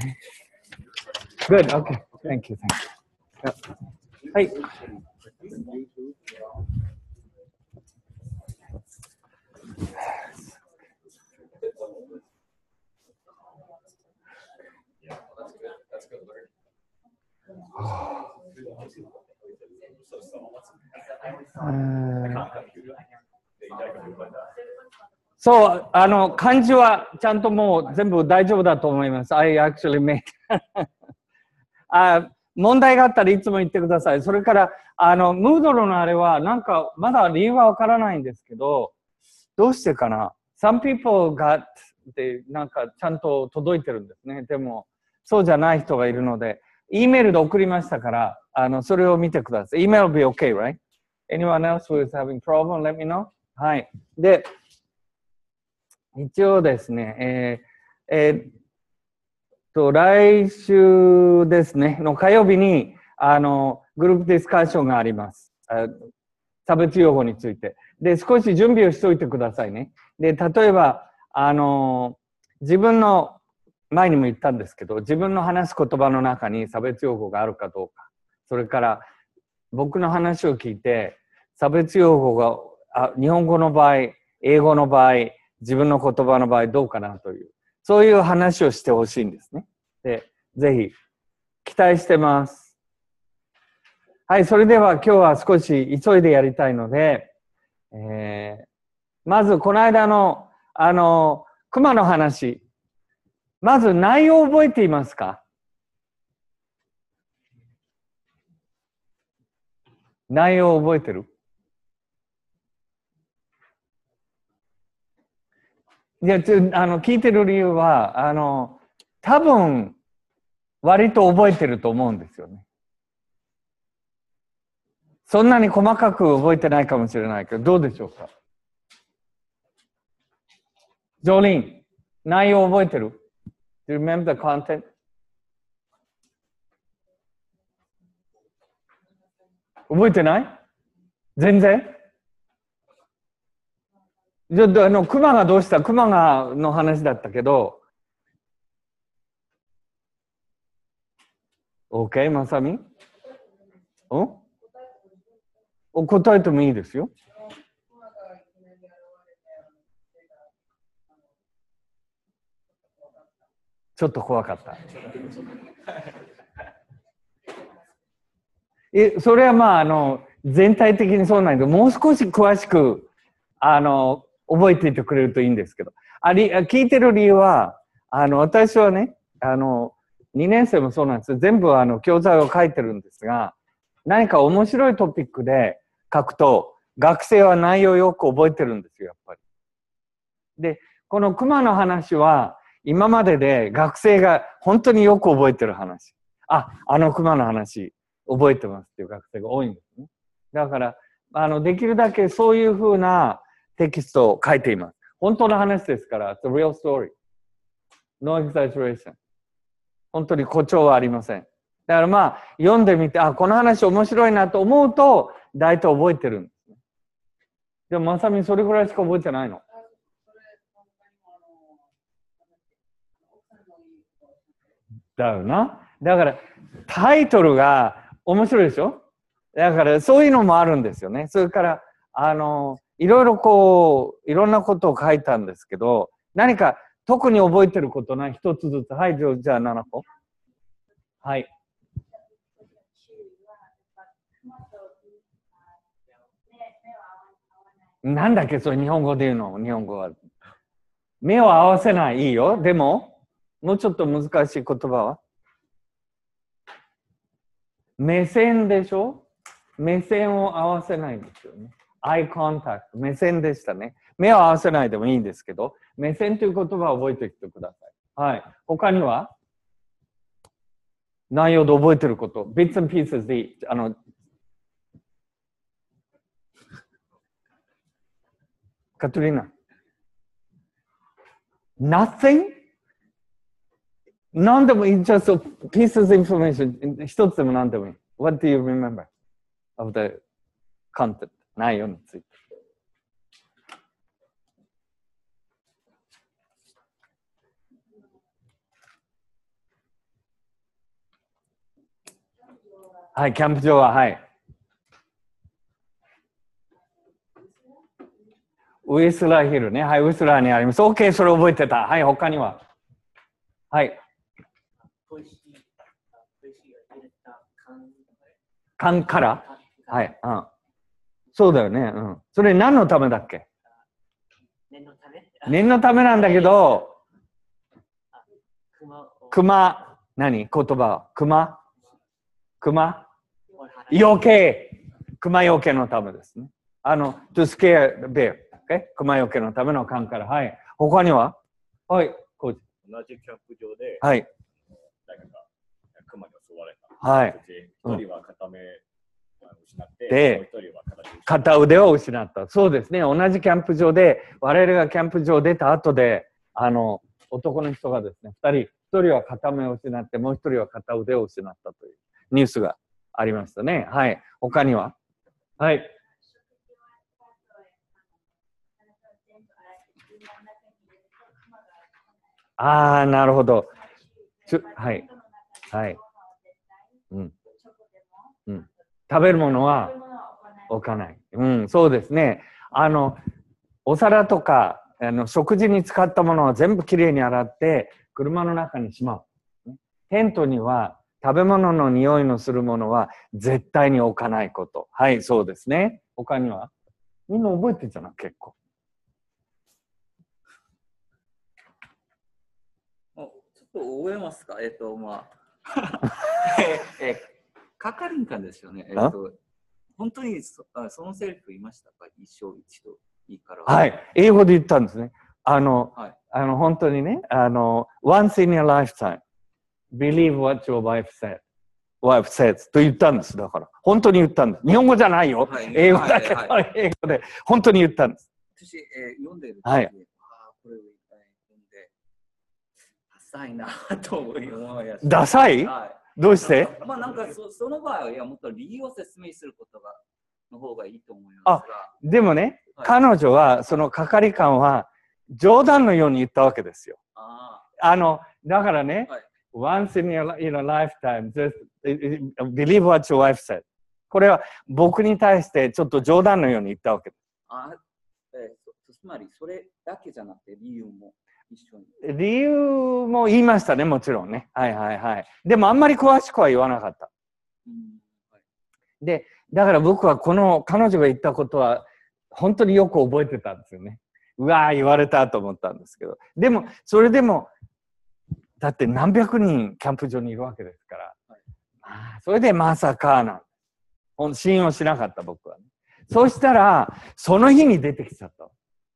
Good. Okay. Thank you. Thank you. Yep. はい。そう、漢字はちゃんともう全部大丈夫だと思います。I actually made 問題があったらいつも言ってください。それから、ムードルのあれは、なんか、まだ理由はわからないんですけど、どうしてかな ?Some people got ってなんかちゃんと届いてるんですね。でも、そうじゃない人がいるので、E メールで送りましたから、それを見てください。E メール will be okay, right? Anyone else who is having problem, let me know. はい。で、一応ですね、来週ですね、の火曜日に、グループディスカッションがあります。差別用語について。で、少し準備をしておいてくださいね。で、例えば、自分の、前にも言ったんですけど、自分の話す言葉の中に差別用語があるかどうか。それから、僕の話を聞いて、差別用語が、日本語の場合、英語の場合、自分の言葉の場合どうかなという、そういう話をしてほしいんですね。で、ぜひ、期待してます。はい、それでは今日は少し急いでやりたいので、まずこの間の、熊の話。まず内容を覚えていますか？内容を覚えてる？いや、聞いてる理由は、多分、割と覚えてると思うんですよね。そんなに細かく覚えてないかもしれないけど、どうでしょうか？ジョーリン、内容覚えてる？ Do you remember the content? 覚えてない？全然？じゃあ、熊がどうした？熊がの話だったけど、OK、まさみ？答えてもいいですよ。ちょっと怖かった。それはまあ、全体的にそうなんだけど、もう少し詳しく、覚えていてくれるといいんですけど。聞いてる理由は、私はね、2年生もそうなんです。全部教材を書いてるんですが、何か面白いトピックで書くと、学生は内容をよく覚えてるんですよ、やっぱり。で、この熊の話は、今までで学生が本当によく覚えてる話。熊の話、覚えてますっていう学生が多いんですね。だから、できるだけそういうふうなテキストを書いています。本当の話ですから、it's a real story. No exaggeration. 本当に誇張はありません。だからまあ、読んでみて、この話面白いなと思うと、大体覚えてるんですね。でも、まさみそれぐらいしか覚えてないの。だよな。だから、タイトルが面白いでしょ？だから、そういうのもあるんですよね。それから、いろいろいろんなことを書いたんですけど、何か特に覚えてることない？一つずつ。はい、じゃあ7個。はい。なんだっけ、それ日本語で言うの？日本語は。目を合わせない。いいよ。でも、もうちょっと難しい言葉は目線でしょ？目線を合わせないんですよね。アイコンタクト。目線でしたね。目を合わせないでもいいんですけど、目線という言葉を覚えておいてください。はい。他には内容で覚えてること。bits and pieces でいい。カトリーナ。Nothing? 何でもいい。just pieces of information. 一つでも何でもいい。What do you remember of the content? 内容について。 はい、キャンプ場は、はい。ウイスラーヒルね。はい、ウイスラーにあります。OK、それ覚えてた。はい、他には。はい。缶からはい、うん。そうだよね。うん。それ何のためだっけ？念のため？念のためなんだけど、熊、何言葉熊余計熊よけのためですね。to scare the bear。Okay? 熊よけのための缶から。はい。他にははい。 同じキャンプ場で、 はい。 誰かが熊に襲われた。 はい。 一人は片目を失って、 で、 もう一人は片腕を失った。そうですね。同じキャンプ場で、我々がキャンプ場出た後で、男の人がですね、一人は片目を失って、もう一人は片腕を失ったというニュースがありましたね。はい。他にははい。ああ、なるほど。はい。はい。うん。うん。食べるものは置かない。うん、そうですね。お皿とか、食事に使ったものは全部きれいに洗って、車の中にしまう。テントには食べ物の匂いのするものは絶対に置かないこと。はい、そうですね。他にはみんな覚えてるじゃない、結構。 ちょっと覚えますか？係員官ですよね。本当にそのセリフ言いましたか？一生一度いいから。 はい、英語で言ったんですね。本当にね、once in your lifetime, believe what your wife says と言ったんです。だから、本当に言ったんです。日本語じゃないよ。はい、英語だけど、英語で、本当に言ったんです。 私、読んでる時に、 はい、 これを読んで、ダサいなと思いました。 ダサい？はい、どうして？ なんかその場合はもっと理由を説明することの方がいいと思いますが。 でもね、はい、彼女は、その係官は、冗談のように言ったわけですよ。だからね、はい、once in your lifetime, just believe what your wife said。これは僕に対してちょっと冗談のように言ったわけです。 つまり、それだけじゃなくて理由も一緒に。 理由も言いましたね、もちろんね。はいはいはい。でもあんまり詳しくは言わなかった。はい、で、だから僕はこの彼女が言ったことは本当によく覚えてたんですよね。うわー言われたと思ったんですけど。でも、それでも、だって何百人キャンプ場にいるわけですから。はい、それでまさか信用しなかった僕は、ね。そしたら、その日に出てきちゃった。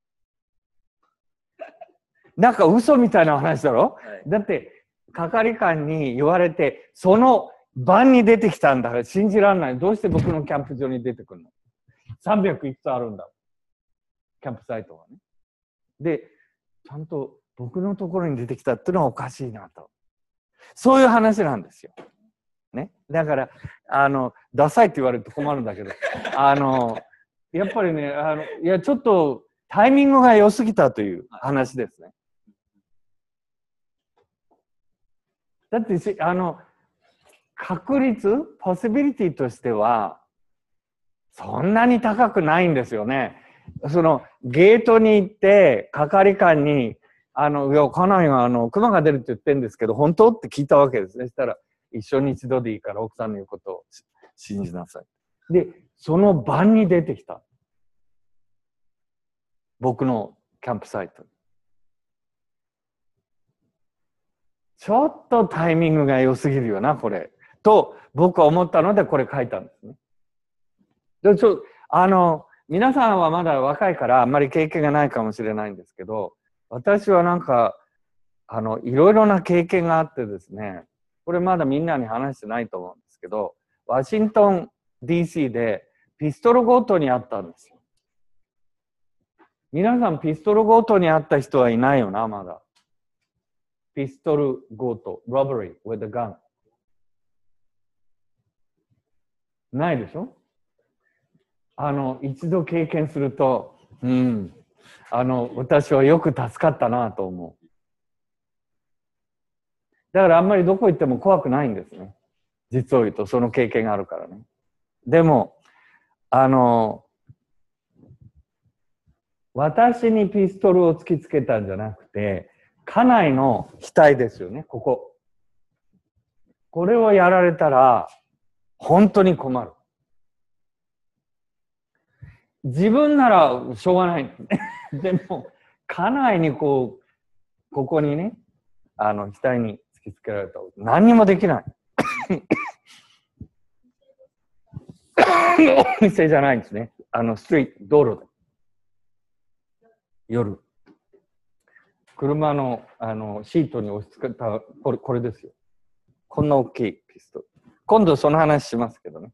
なんか嘘みたいな話だろ、はい、だって、係官に言われて、その晩に出てきたんだから信じられない。どうして僕のキャンプ場に出てくるの ?300 いくつあるんだ。キャンプサイトがね。で、ちゃんと僕のところに出てきたっていうのはおかしいなと。そういう話なんですよ。ね。だから、ダサいって言われると困るんだけど、やっぱりね、いや、ちょっとタイミングが良すぎたという話ですね。だって、確率、ポシビリティとしては、そんなに高くないんですよね。ゲートに行って、係官に、いや、家内が、熊が出るって言ってるんですけど、本当って聞いたわけですね。そしたら、一緒に一度でいいから奥さんの言うことを信じなさい。で、その晩に出てきた。僕のキャンプサイトに。ちょっとタイミングが良すぎるよな、これ。と、僕は思ったので、これ書いたんですね。で皆さんはまだ若いからあんまり経験がないかもしれないんですけど、私はなんか、いろいろな経験があってですね、これまだみんなに話してないと思うんですけど、ワシントン DC でピストル強盗にあったんですよ。皆さんピストル強盗にあった人はいないよな、まだ。ピストル強盗、robbery with a gun。ないでしょ？一度経験すると、私はよく助かったなと思う。だからあんまりどこ行っても怖くないんですね。 実を言うとその経験があるからね。でも、私にピストルを突きつけたんじゃなくて、家内の額ですよね、ここ。これをやられたら、本当に困る。自分ならしょうがない。でも、家内にここにね、額に突きつけられたら何にもできない。お店じゃないんですね。ストリート、道路で。夜。車の、シートに押し付けた、これですよ。こんな大きいピストル。今度その話しますけどね。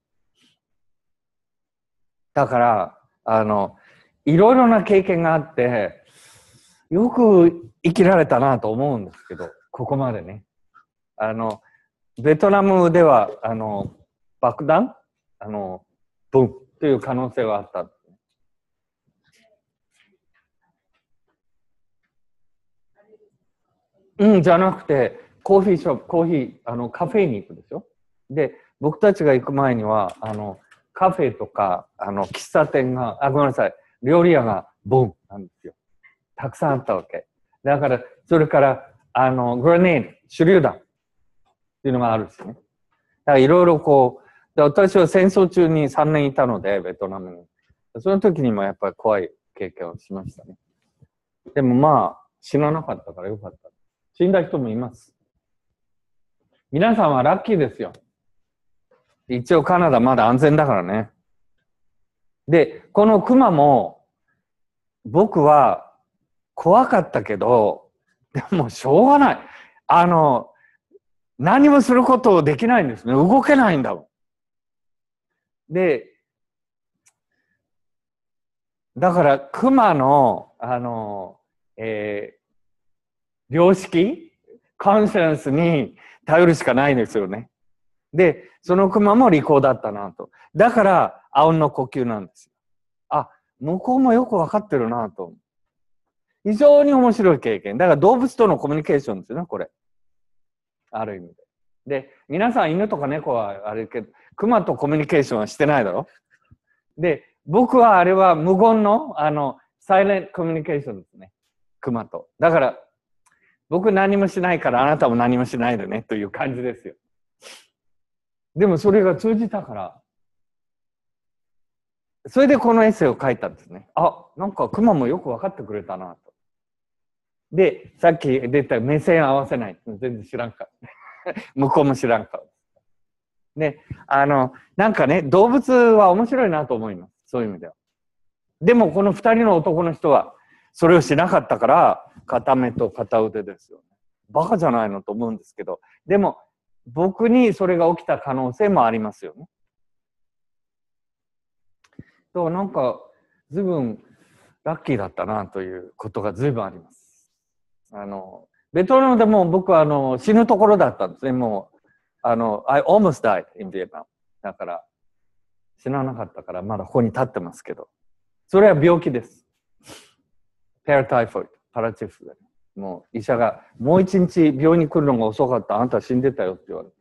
だから、いろいろな経験があって、よく生きられたなと思うんですけど、ここまでね。ベトナムでは、爆弾ボンという可能性はあった。じゃなくて、コーヒーショップ、カフェに行くでしょ。で、僕たちが行く前には、カフェとか、喫茶店が、ごめんなさい、料理屋がボンなんですよ。たくさんあったわけ。だから、それから、グレネード、手榴弾っていうのがあるしね。だからいろいろで私は戦争中に3年いたので、ベトナムに。その時にもやっぱり怖い経験をしましたね。でもまあ、死ななかったからよかった。死んだ人もいます。皆さんはラッキーですよ。一応カナダまだ安全だからね。で、このクマも、僕は怖かったけど、でもしょうがない。何もすることできないんですね。動けないんだもん。で、だからクマの、良識、コンシェンスに頼るしかないんですよね。で、そのクマも利口だったなと。だから、あうんの呼吸なんですよ。あ、向こうもよくわかってるなと。非常に面白い経験。だから動物とのコミュニケーションですよね、これ。ある意味で。で、皆さん犬とか猫はあれけど、クマとコミュニケーションはしてないだろ。で、僕はあれは無言の、サイレントコミュニケーションですね。クマと。だから、僕何もしないからあなたも何もしないでねという感じですよ。でもそれが通じたから、それでこのエッセイを書いたんですね。あ、なんかクマもよく分かってくれたなと。で、さっき出た目線合わせない。全然知らんかった。向こうも知らんかった。で、なんかね、動物は面白いなと思います。そういう意味では。でもこの二人の男の人はそれをしなかったから、片目と片腕ですよね。バカじゃないのと思うんですけど、でも僕にそれが起きた可能性もありますよね。となんか随分ラッキーだったなということが随分あります。ベトナムでも僕は死ぬところだったんですね。もうI almost died in Vietnam。だから死ななかったからまだここに立ってますけど、それは病気です。パラタイフォイド、パラチフで。もう医者がもう一日病院に来るのが遅かった。あなたは死んでたよって言われた。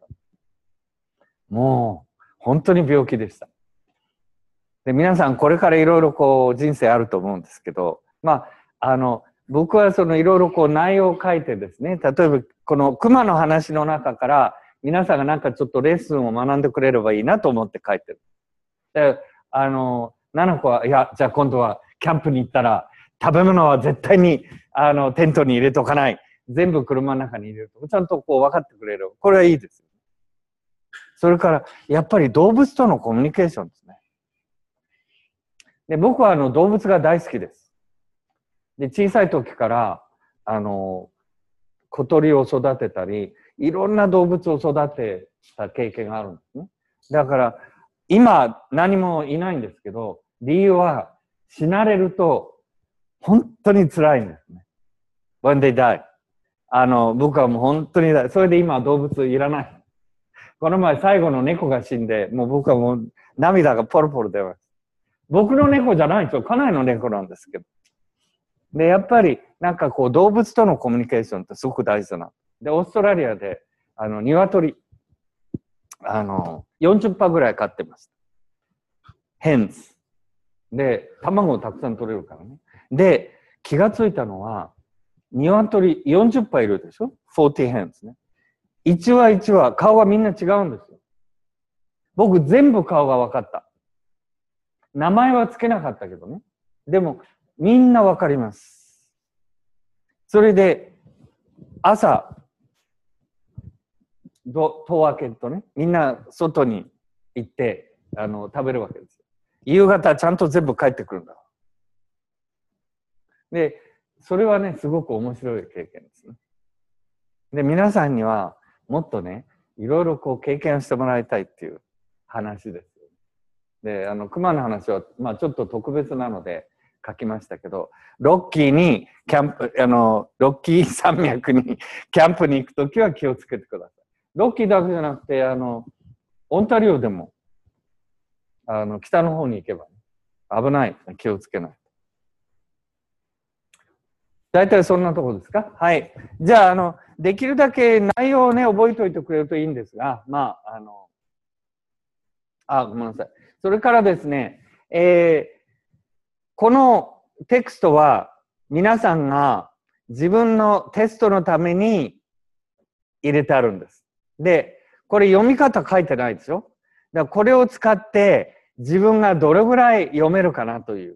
もう本当に病気でした。で、皆さんこれからいろいろ人生あると思うんですけど、まあ、僕はそのいろいろ内容を書いてですね、例えばこの熊の話の中から皆さんがなんかちょっとレッスンを学んでくれればいいなと思って書いてる。で、ナナコは、いや、じゃあ今度はキャンプに行ったら食べ物は絶対にテントに入れとかない。全部車の中に入れると。ちゃんと分かってくれる。これはいいです。それから、やっぱり動物とのコミュニケーションですね。で、僕は動物が大好きです。で、小さい時から、小鳥を育てたり、いろんな動物を育てた経験があるんですね。だから、今何もいないんですけど、理由は死なれると本当に辛いんですね。When they die。僕はもう本当に、それで今は動物いらない。この前最後の猫が死んで、もう僕はもう涙がポロポロ出ます。僕の猫じゃないんですよ。家内の猫なんですけど。で、やっぱりなんか動物とのコミュニケーションってすごく大事だな。で、オーストラリアで、鶏、 40%ぐらい飼ってました。ヘンズ。で、卵をたくさん取れるからね。で、気がついたのは、鶏40%いるでしょ ?40 ヘンズね。1羽1羽、顔がみんな違うんですよ。僕全部顔が分かった。名前はつけなかったけどね。でも、みんな分かります。それで、朝、戸を開けるとね、みんな外に行って食べるわけですよ。夕方ちゃんと全部帰ってくるんだ。で、それはね、すごく面白い経験ですね。で、皆さんにはもっとね、いろいろこう経験してもらいたいっていう話です。で、熊の話は、まあちょっと特別なので書きましたけど、ロッキーにキャンプ、ロッキー山脈にキャンプに行くときは気をつけてください。ロッキーだけじゃなくて、オンタリオでも、北の方に行けば、ね、危ない。気をつけない。大体そんなところですか？はい。じゃあ、できるだけ内容をね、覚えておいてくれるといいんですが、まあ、ごめんなさい。それからですね、このテクストは皆さんが自分のテストのために入れてあるんです。で、これ読み方書いてないですよ。だからこれを使って自分がどれぐらい読めるかなという。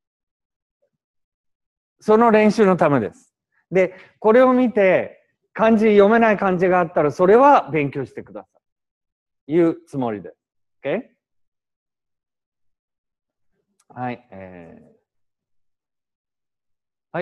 その練習のためです。で、これを見て漢字読めない漢字があったらそれは勉強してください。いうつもりです。OK？ はい。はい。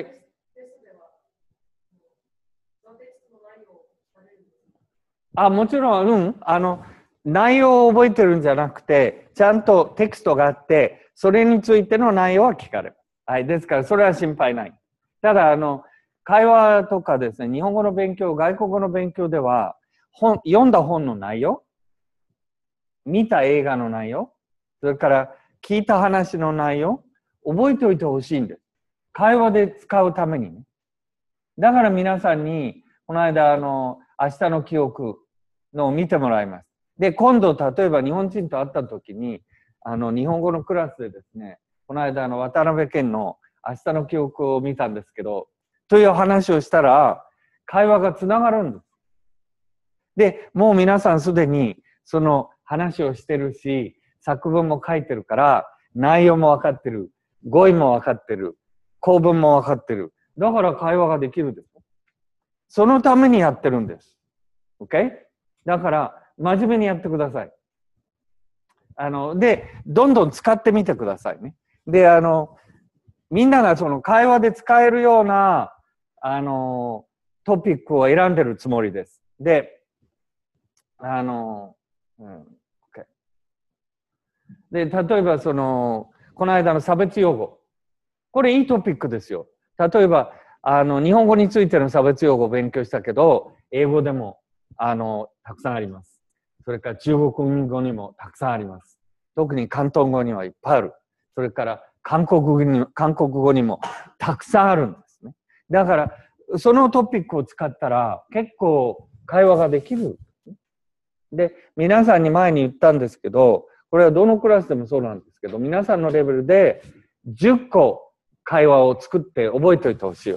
もちろん、内容を覚えてるんじゃなくて、ちゃんとテクストがあって、それについての内容は聞かれる。はい。ですから、それは心配ない。ただ、会話とかですね、日本語の勉強、外国語の勉強では、読んだ本の内容、見た映画の内容、それから聞いた話の内容、覚えておいてほしいんです。会話で使うためにね。だから皆さんに、この間、明日の記憶のを見てもらいます。で、今度、例えば日本人と会った時に、日本語のクラスでですね、この間、渡辺謙の明日の記憶を見たんですけど、という話をしたら、会話がつながるんです。で、もう皆さんすでに、その話をしてるし、作文も書いてるから、内容もわかってる、語彙もわかってる、構文もわかってる。だから会話ができるんです。そのためにやってるんです。OK？ だから、真面目にやってください。で、どんどん使ってみてくださいね。で、みんながその会話で使えるような、トピックを選んでるつもりです。で、で、例えばこの間の差別用語。これいいトピックですよ。例えば、日本語についての差別用語を勉強したけど、英語でも、たくさんあります。それから中国語にもたくさんあります。特に広東語にはいっぱいある。それから韓国語にもたくさんあるんですね。だから、そのトピックを使ったら結構会話ができる。で、皆さんに前に言ったんですけど、これはどのクラスでもそうなんですけど、皆さんのレベルで10個会話を作って覚えておいてほしいよ。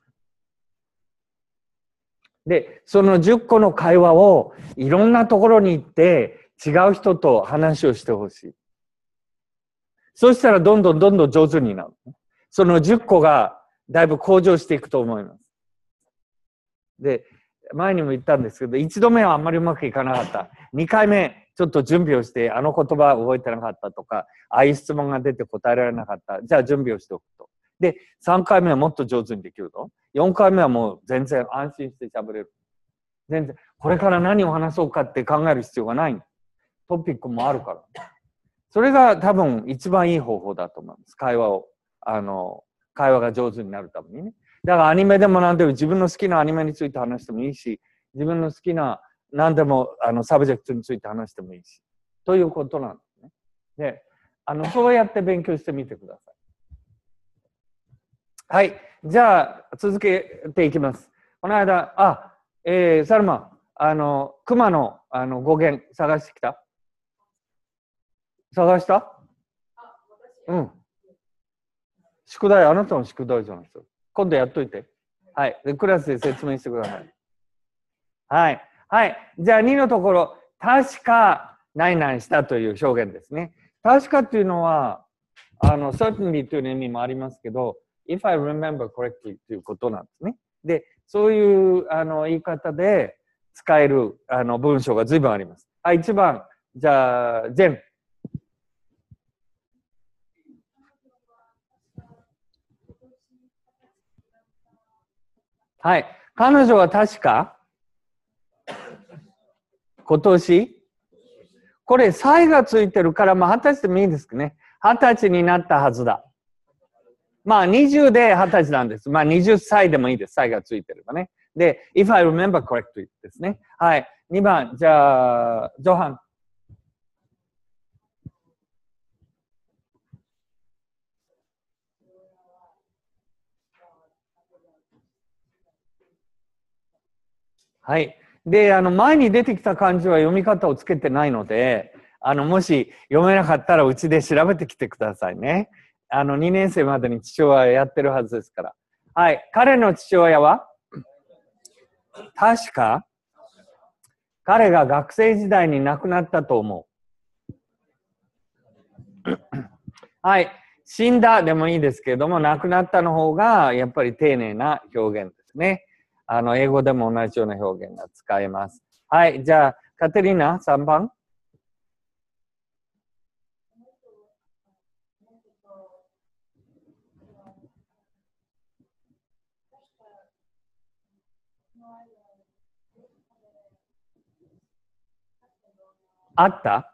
で、その10個の会話をいろんなところに行って違う人と話をしてほしい。そしたらどんどん上手になる。その10個がだいぶ向上していくと思います。で、前にも言ったんですけど、1度目はあんまりうまくいかなかった。2回目、ちょっと準備をして、言葉覚えてなかったとか、ああいう質問が出て答えられなかった。じゃあ準備をしておくと。で、3回目はもっと上手にできると。4回目はもう全然安心して喋れる。全然、これから何を話そうかって考える必要がない。トピックもあるから。それが多分一番いい方法だと思います。会話が上手になるためにね。だからアニメでも何でも自分の好きなアニメについて話してもいいし、自分の好きな何でもサブジェクトについて話してもいいし、ということなんですね。で、そうやって勉強してみてください。はい。じゃあ、続けていきます。この間、サルマ、熊の、 語源探してきた？探した？うん。宿題、あなたの宿題じゃないですか。今度やっといて。はい。で、クラスで説明してください。はい。はい。じゃあ2のところ、確か何々したという表現ですね。確かっていうのは、certainly という意味もありますけど、if I remember correctly ということなんですね。で、そういう言い方で使える文章が随分あります。はい、1番。じゃあ、ジェン。はい。彼女は確か今年これ、歳がついてるから、まあ、20歳でもいいですね。20歳になったはずだ。まあ、20で20歳なんです。まあ、20歳でもいいです。歳がついてればね。で、if I remember correctly ですね。はい。2番、じゃあ、ジョハン。はい。で、前に出てきた漢字は読み方をつけてないので、もし読めなかったらうちで調べてきてくださいね。2年生までに父親やってるはずですから。はい。彼の父親は確か彼が学生時代に亡くなったと思う。はい。死んだでもいいですけれども、亡くなったの方がやっぱり丁寧な表現ですね。英語でも同じような表現が使えます。はい。じゃあ、カテリーナ、3番。あった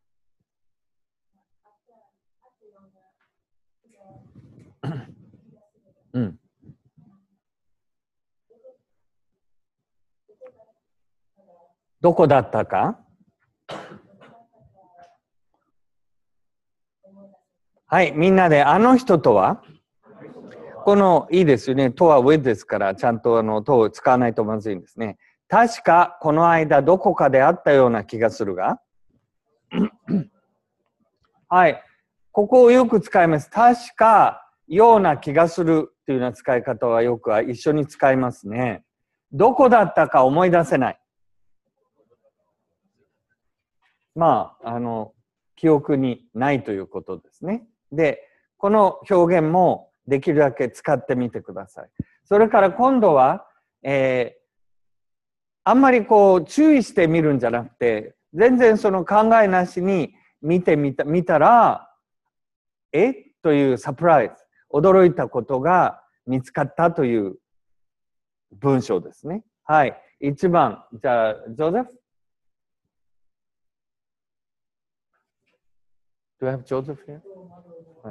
うん。どこだったか？はい、みんなで、あの人とは？この、いいですよね。とは with ですから、ちゃんととを使わないとまずいんですね。確か、この間どこかであったような気がするが。はい。ここをよく使います。確か、ような気がするというような使い方はよく一緒に使いますね。どこだったか思い出せない。まあ、記憶にないということですね。で、この表現もできるだけ使ってみてください。それから今度は、あんまりこう注意してみるんじゃなくて、全然その考えなしに見たら、というサプライズ、驚いたことが見つかったという文章ですね。はい。1番、じゃあ、ジョゼフ。Do I have Joseph here? はい。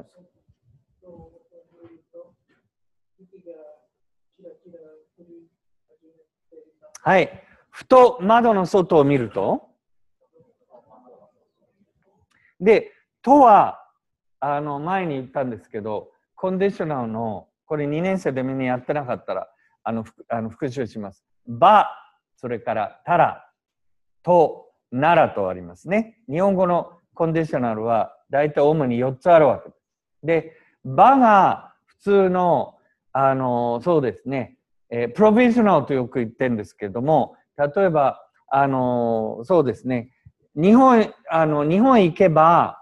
はい。ふと窓の外を見ると、で、とは、前に言ったんですけど、コンディショナルの、これ2年生でみんなやってなかったら、復習します。ば、それからたら、と、ならとありますね。日本語のコンディショナルは、だいたい主に4つあるわけです。で、ばが普通の、そうですね、プロフェッショナルとよく言ってるんですけれども、例えば、そうですね、日本行けば、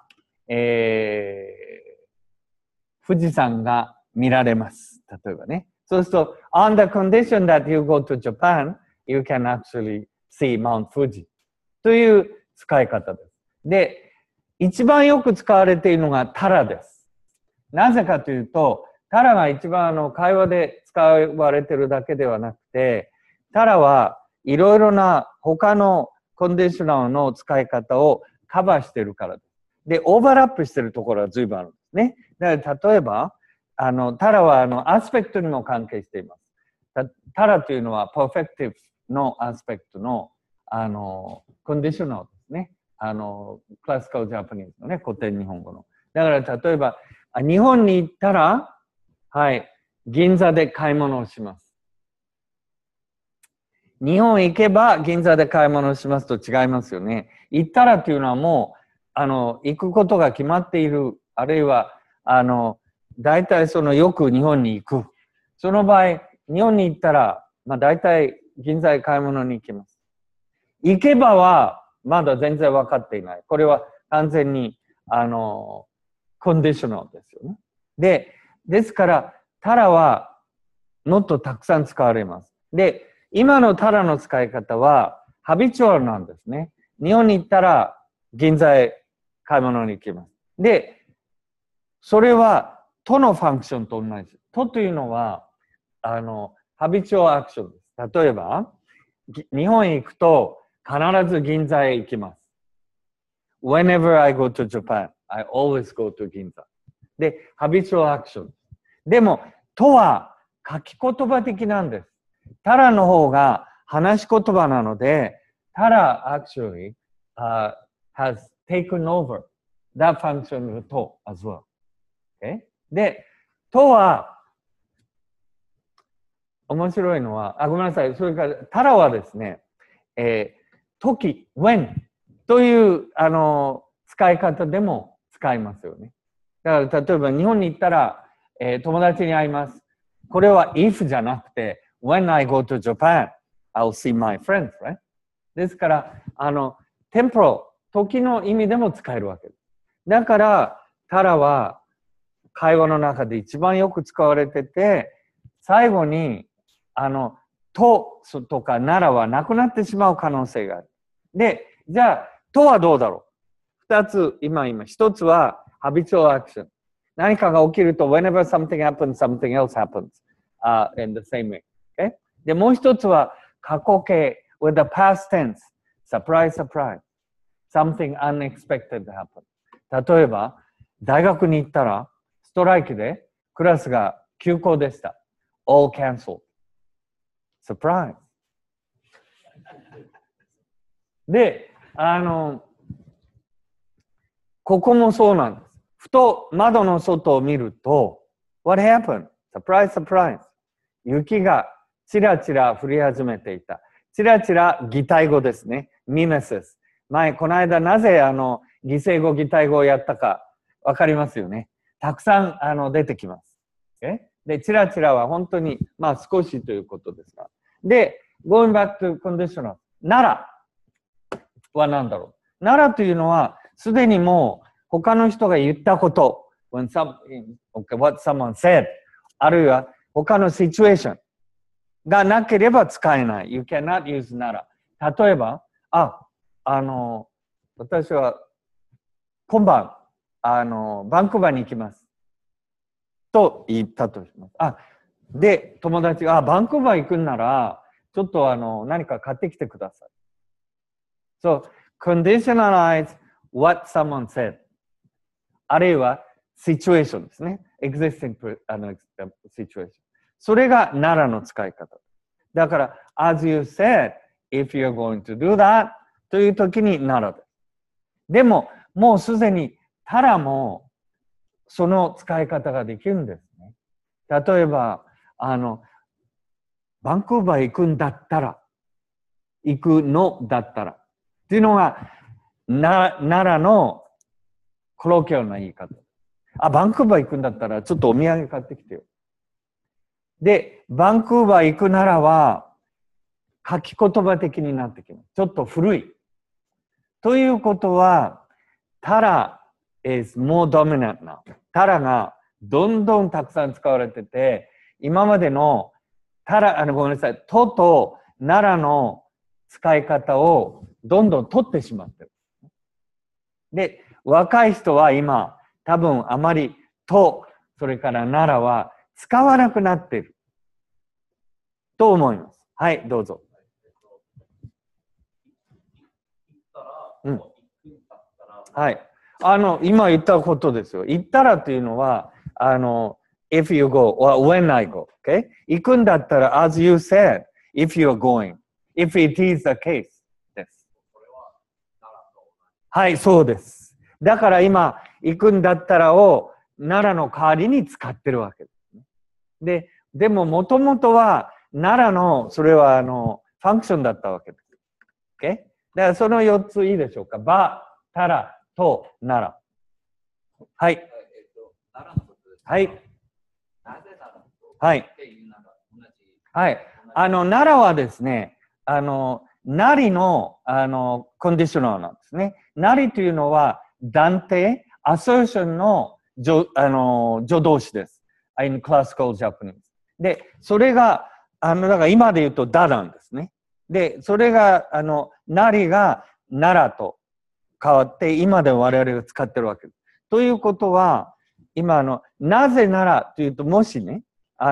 富士山が見られます。例えばね。そうすると、on the condition that you go to Japan, you can actually see Mount Fuji という使い方です。で、一番よく使われているのがタラです。なぜかというと、タラが一番会話で使われているだけではなくて、タラはいろいろな他のコンディショナルの使い方をカバーしているからです。で、オーバーラップしているところは随分あるんですね。だから例えば、タラはアスペクトにも関係しています。タラというのはパーフェクティブのアスペクトの、コンディショナルですね。クラシカルジャパニーズのね、古典日本語の。だから例えば、日本に行ったら、はい、銀座で買い物をします。 日本行けば銀座で買い物しますと違いますよね。行ったらというのはもう、行くことが決まっている。あるいは、大体よく日本に行く。その場合、日本に行ったら、大体銀座へ買い物に行きます。行けばは、まだ全然分かっていない。これは完全に、コンディショナルですよね。ですから、タラはもっとたくさん使われます。で、今のタラの使い方は、ハビチュアルなんですね。日本に行ったら、銀座へ買い物に行きます。で、それは、とのファンクションと同じ。とというのは、ハビチュアルアクションです。例えば、日本へ行くと、必ず銀座へ行きます。Whenever I go to Japan, I always go to 銀座。で、ハビチュアルアクション。でも、とは書き言葉的なんです。タラの方が話し言葉なので、タラ actually has taken over that function of と as well. Okay? で、とは、面白いのは、ごめんなさい。それから、タラはですね、時、when という使い方でも使いますよね。だから、例えば日本に行ったら、友達に会います。これは if じゃなくて、when I go to Japan, I'll see my friends, right? ですから、temporal、時の意味でも使えるわけです。だから、タラは会話の中で一番よく使われてて、最後に、ととかならはなくなってしまう可能性がある。で、じゃあ、とはどうだろう。二つ、今、一つは、habitual action。何かが起きると、whenever something happens, something else happens、in the same way。Okay? で、もう一つは、過去形 with the past tense。surprise, surprise。something unexpected happened。例えば、大学に行ったら、ストライキでクラスが休校でした。all cancelled。surprise。で、ここもそうなんです。ふと窓の外を見ると、What happened? Surprise, surprise. 雪がちらちら降り始めていた。ちらちら擬態語ですね。ミメシス。この間なぜ擬声語、擬態語をやったかわかりますよね。たくさん出てきます。で、ちらちらは本当に、少しということですが。で、going back to conditional。ならは何だろう。ならというのは、すでにもう他の人が言ったこと、what someone said、あるいは他のシチュエーションがなければ使えない。You cannot use なら。例えば、私は今晩、バンクーバーに行きます。と言ったとします。で、友達が、バンクーバー行くんなら、ちょっと何か買ってきてください。So, conditionalize what someone said. あるいは situation ですね。existing situation。それがならの使い方。だから、as you said, if you're going to do that という時にならです。でも、もうすでにたらもその使い方ができるんですね。例えば、バンクーバー行くんだったら、行くのだったら。っていうのが、ならのコロキャルな言い方。バンクーバー行くんだったら、ちょっとお土産買ってきてよ。で、バンクーバー行くならは、書き言葉的になってきます。ちょっと古い。ということは、タラ is more dominant now。タラがどんどんたくさん使われてて、今までのタラ、ごめんなさい、ととならの使い方をどんどん取ってしまってる。で、若い人は今、多分あまりと、それからならは使わなくなっている。と思います。はい、どうぞ。はい。今言ったことですよ。行ったらというのは、if you go, or when I go, okay? 行くんだったら、as you said, if you're going, if it is the case です。はい、そうです。だから今、行くんだったらを、奈良の代わりに使ってるわけです。でも、もともとは、奈良の、それはファンクションだったわけです。OK？ だからその4ついいでしょうか。ば、たら、と、なら。はい。はい。はい。はい。ならはですね、なりの、コンディショナルなんですね。なりというのは、断定、アソーションの助動詞です。in classical Japanese。で、それが、だから今で言うと、だなんですね。で、それが、なりが、ならと変わって、今で我々が使ってるわけです。ということは、今、なぜならというと、もしね、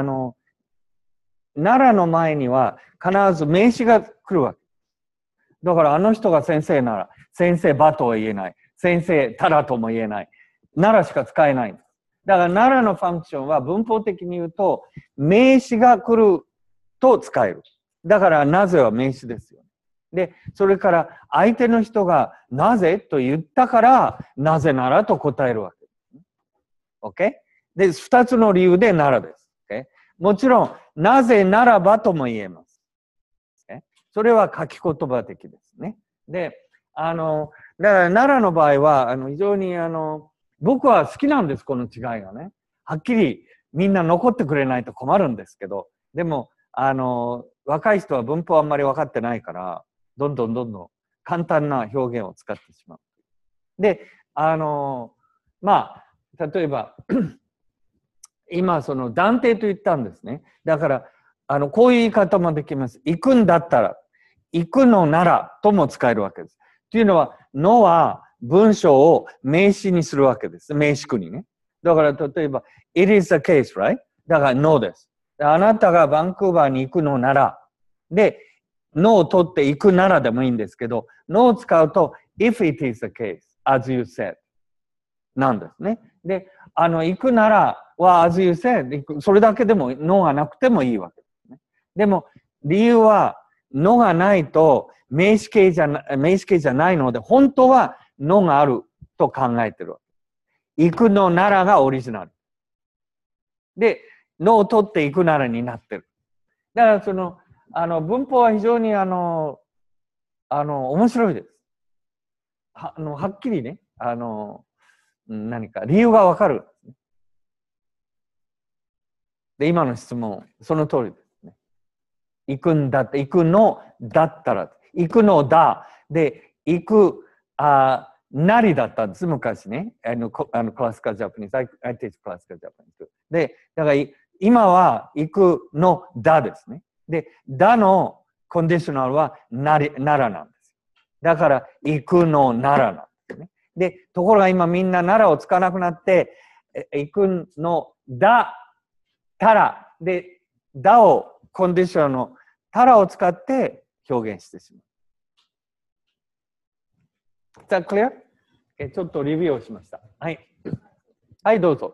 ならの前には必ず名詞が来るわけ。だからあの人が先生なら、先生ばとは言えない。先生たらとも言えない。ならしか使えないんです。だからならのファンクションは文法的に言うと、名詞が来ると使える。だからなぜは名詞ですよ。で、それから相手の人がなぜと言ったから、なぜならと答えるわけです。OK？ で、二つの理由でならです。OK？ もちろん、なぜならばとも言えます。それは書き言葉的ですね。で、だから奈良の場合は、非常に僕は好きなんです、この違いがね。はっきりみんな残ってくれないと困るんですけど、でも、若い人は文法あんまり分かってないから、どんどん簡単な表現を使ってしまう。で、まあ、例えば、今、その断定と言ったんですね。だから、こういう言い方もできます。行くんだったら、行くのならとも使えるわけです。というのは、のは文章を名詞にするわけです。名詞句にね。だから、例えば、it is the case, right? だから、no です。あなたがバンクーバーに行くのなら、で、no を取って行くならでもいいんですけど、no を使うと、if it is the case, as you said なんですね。で、行くならは、as you said、それだけでも、no がなくてもいいわけですね。でも、理由は、のがないと名詞形じゃないので、本当はのがあると考えてるわけ。行くのならがオリジナル。で、のを取って行くならになってる。だからその、文法は非常に面白いです。はっきりね、何か理由がわかる。で、今の質問、その通りです。行くんだって、行くのだったら、行くのだ。で、行く、なりだったんです、昔ね。クラシカルジャパニーズ。I teach クラシカルジャパニーズ。で、だから今は行くのだですね。で、だのコンディショナルはならなんです。だから、行くのならなんですね。で、ところが今みんなならを使わなくなって、行くのだ、たら。で、だをコンディショナルのたらを使って表現してしまう。Is that clear? ちょっとレビューをしました。はい。はい、どうぞ。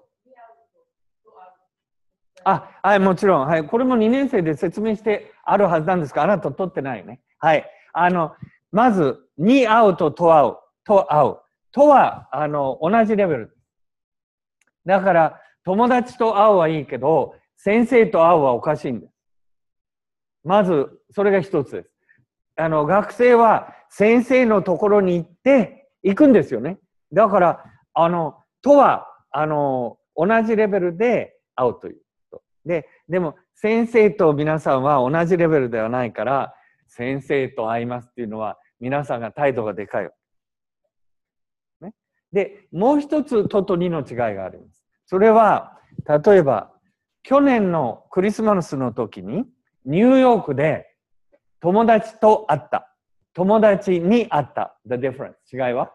はい、もちろん。はい。これも2年生で説明してあるはずなんですが、あなた取ってないよね。はい。まず、に会うと会う。と会う。とは、同じレベル。だから、友達と会うはいいけど、先生と会うはおかしいんです。まず、それが一つです。学生は先生のところに行って行くんですよね。だから、とは、同じレベルで会うということ。でも、先生と皆さんは同じレベルではないから、先生と会いますっていうのは、皆さんが態度がでかい。ね、で、もう一つ、と2の違いがあります。それは、例えば、去年のクリスマスの時に、ニューヨークで友達と会った。友達に会った。The difference。違いは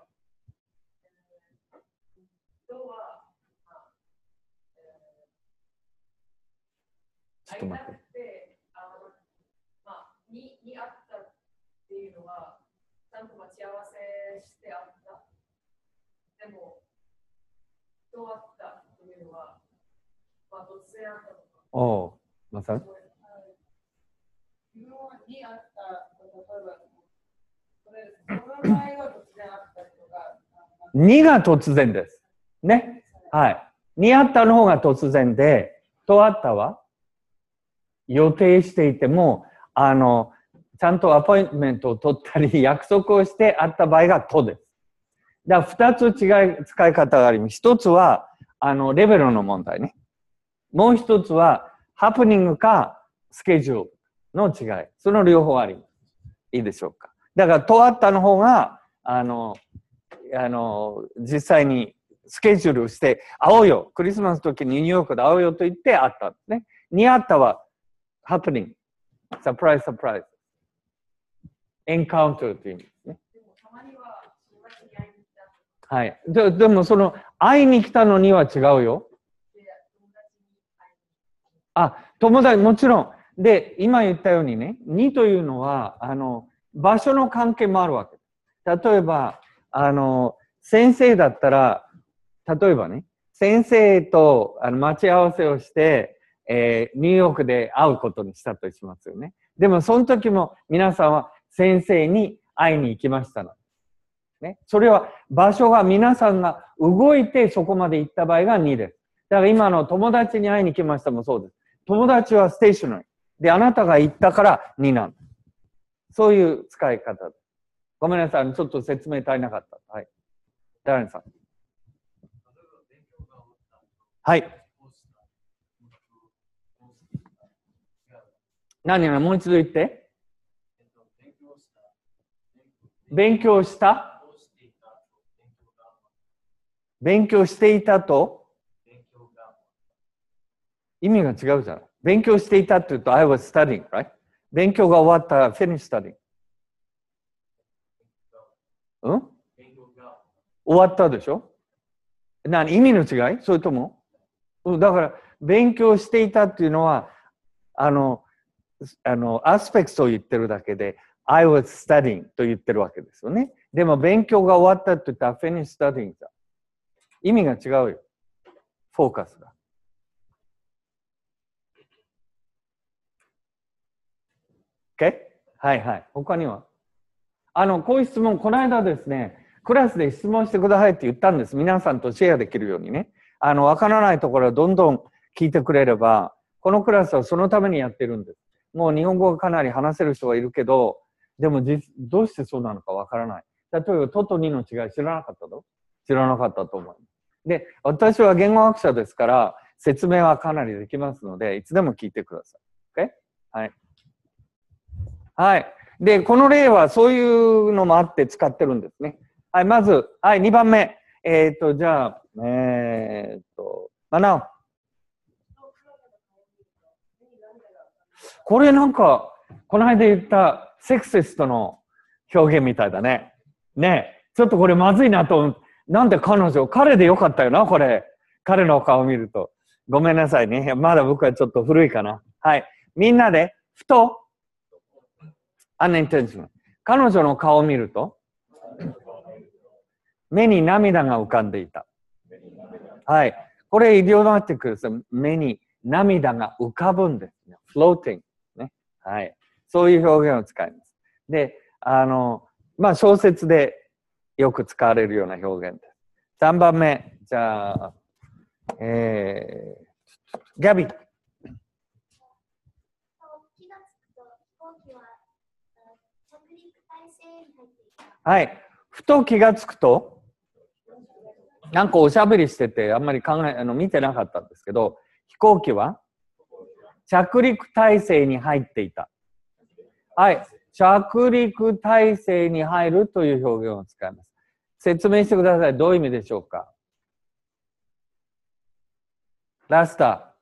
ちょっと待って。 に会ったっていうのは、ちゃんと待ち合わせして会った。でも、と会ったというのは、突然会ったとか。 おう、まさに。 にあった、例えば、その前が突然あったりとか。 2が突然です。ね。はい。にあったの方が突然で、とあったは予定していても、 ちゃんとアポイントメントを取ったり、約束をしてあった場合がとです。だから2つ使い方があります。1つは、レベルの問題ね。もう1つは、ハプニングかスケジュールの違い。その両方あります。いいでしょうか。だから、とあったの方が、実際にスケジュールして会おうよ。クリスマスの時にニューヨークで会おうよと言って会ったんですね。に会ったは、ハプニング。サプライズ、サプライズ。エンカウントという意味ですね。はい。でも、会いに来たのには違うよ。友達、もちろん。で、今言ったようにね、2というのは、場所の関係もあるわけ。例えば、先生だったら、例えばね、先生と待ち合わせをして、ニューヨークで会うことにしたとしますよね。でも、その時も皆さんは先生に会いに行きましたの。ね。それは場所が皆さんが動いてそこまで行った場合が2です。だから今の友達に会いに来ましたもそうです。友達はステーショナリー。で、あなたが行ったから2なんです。そういう使い方です。ごめんなさい。ちょっと説明足りなかった。はい。誰さん。はい。もう一度言って。勉強した勉強していたと意味が違うじゃん。勉強していたって言うと I was studying, right? 勉強が終わったら finish studying。終わったでしょ？意味の違い？それともだから勉強していたっていうのはアスペクトを言ってるだけで I was studying と言ってるわけですよね。でも勉強が終わったって言ったら finish studying だ。意味が違うよ。フォーカスが。OK？ はいはい。他にはこういう質問、この間ですね、クラスで質問してくださいって言ったんです。皆さんとシェアできるようにね。わからないところはどんどん聞いてくれれば、このクラスはそのためにやってるんです。もう日本語がかなり話せる人がいるけど、でもどうしてそうなのかわからない。例えば、ととにの違い知らなかったの？知らなかったと思います。で、私は言語学者ですから、説明はかなりできますので、いつでも聞いてください。OK？ はい。はい。で、この例はそういうのもあって使ってるんですね。はい、まず、はい、2番目。じゃあ、マナオ。これなんか、この間言ったセクシストの表現みたいだね。ねちょっとこれまずいなと思う。なんで彼でよかったよな、これ。彼の顔を見ると。ごめんなさいね。まだ僕はちょっと古いかな。はい。みんなで、ふと、unintentional。彼女の顔を見ると、目に涙が浮かんでいた。はい。これ、イデオマティックです。目に涙が浮かぶんですね。floating。ね。はい。そういう表現を使います。で、小説でよく使われるような表現です。3番目。じゃあ、ギャビー。はい。ふと気がつくと、なんかおしゃべりしてて、あんまり見てなかったんですけど、飛行機は着陸態勢に入っていた。はい。着陸態勢に入るという表現を使います。説明してください。どういう意味でしょうか？ラスター。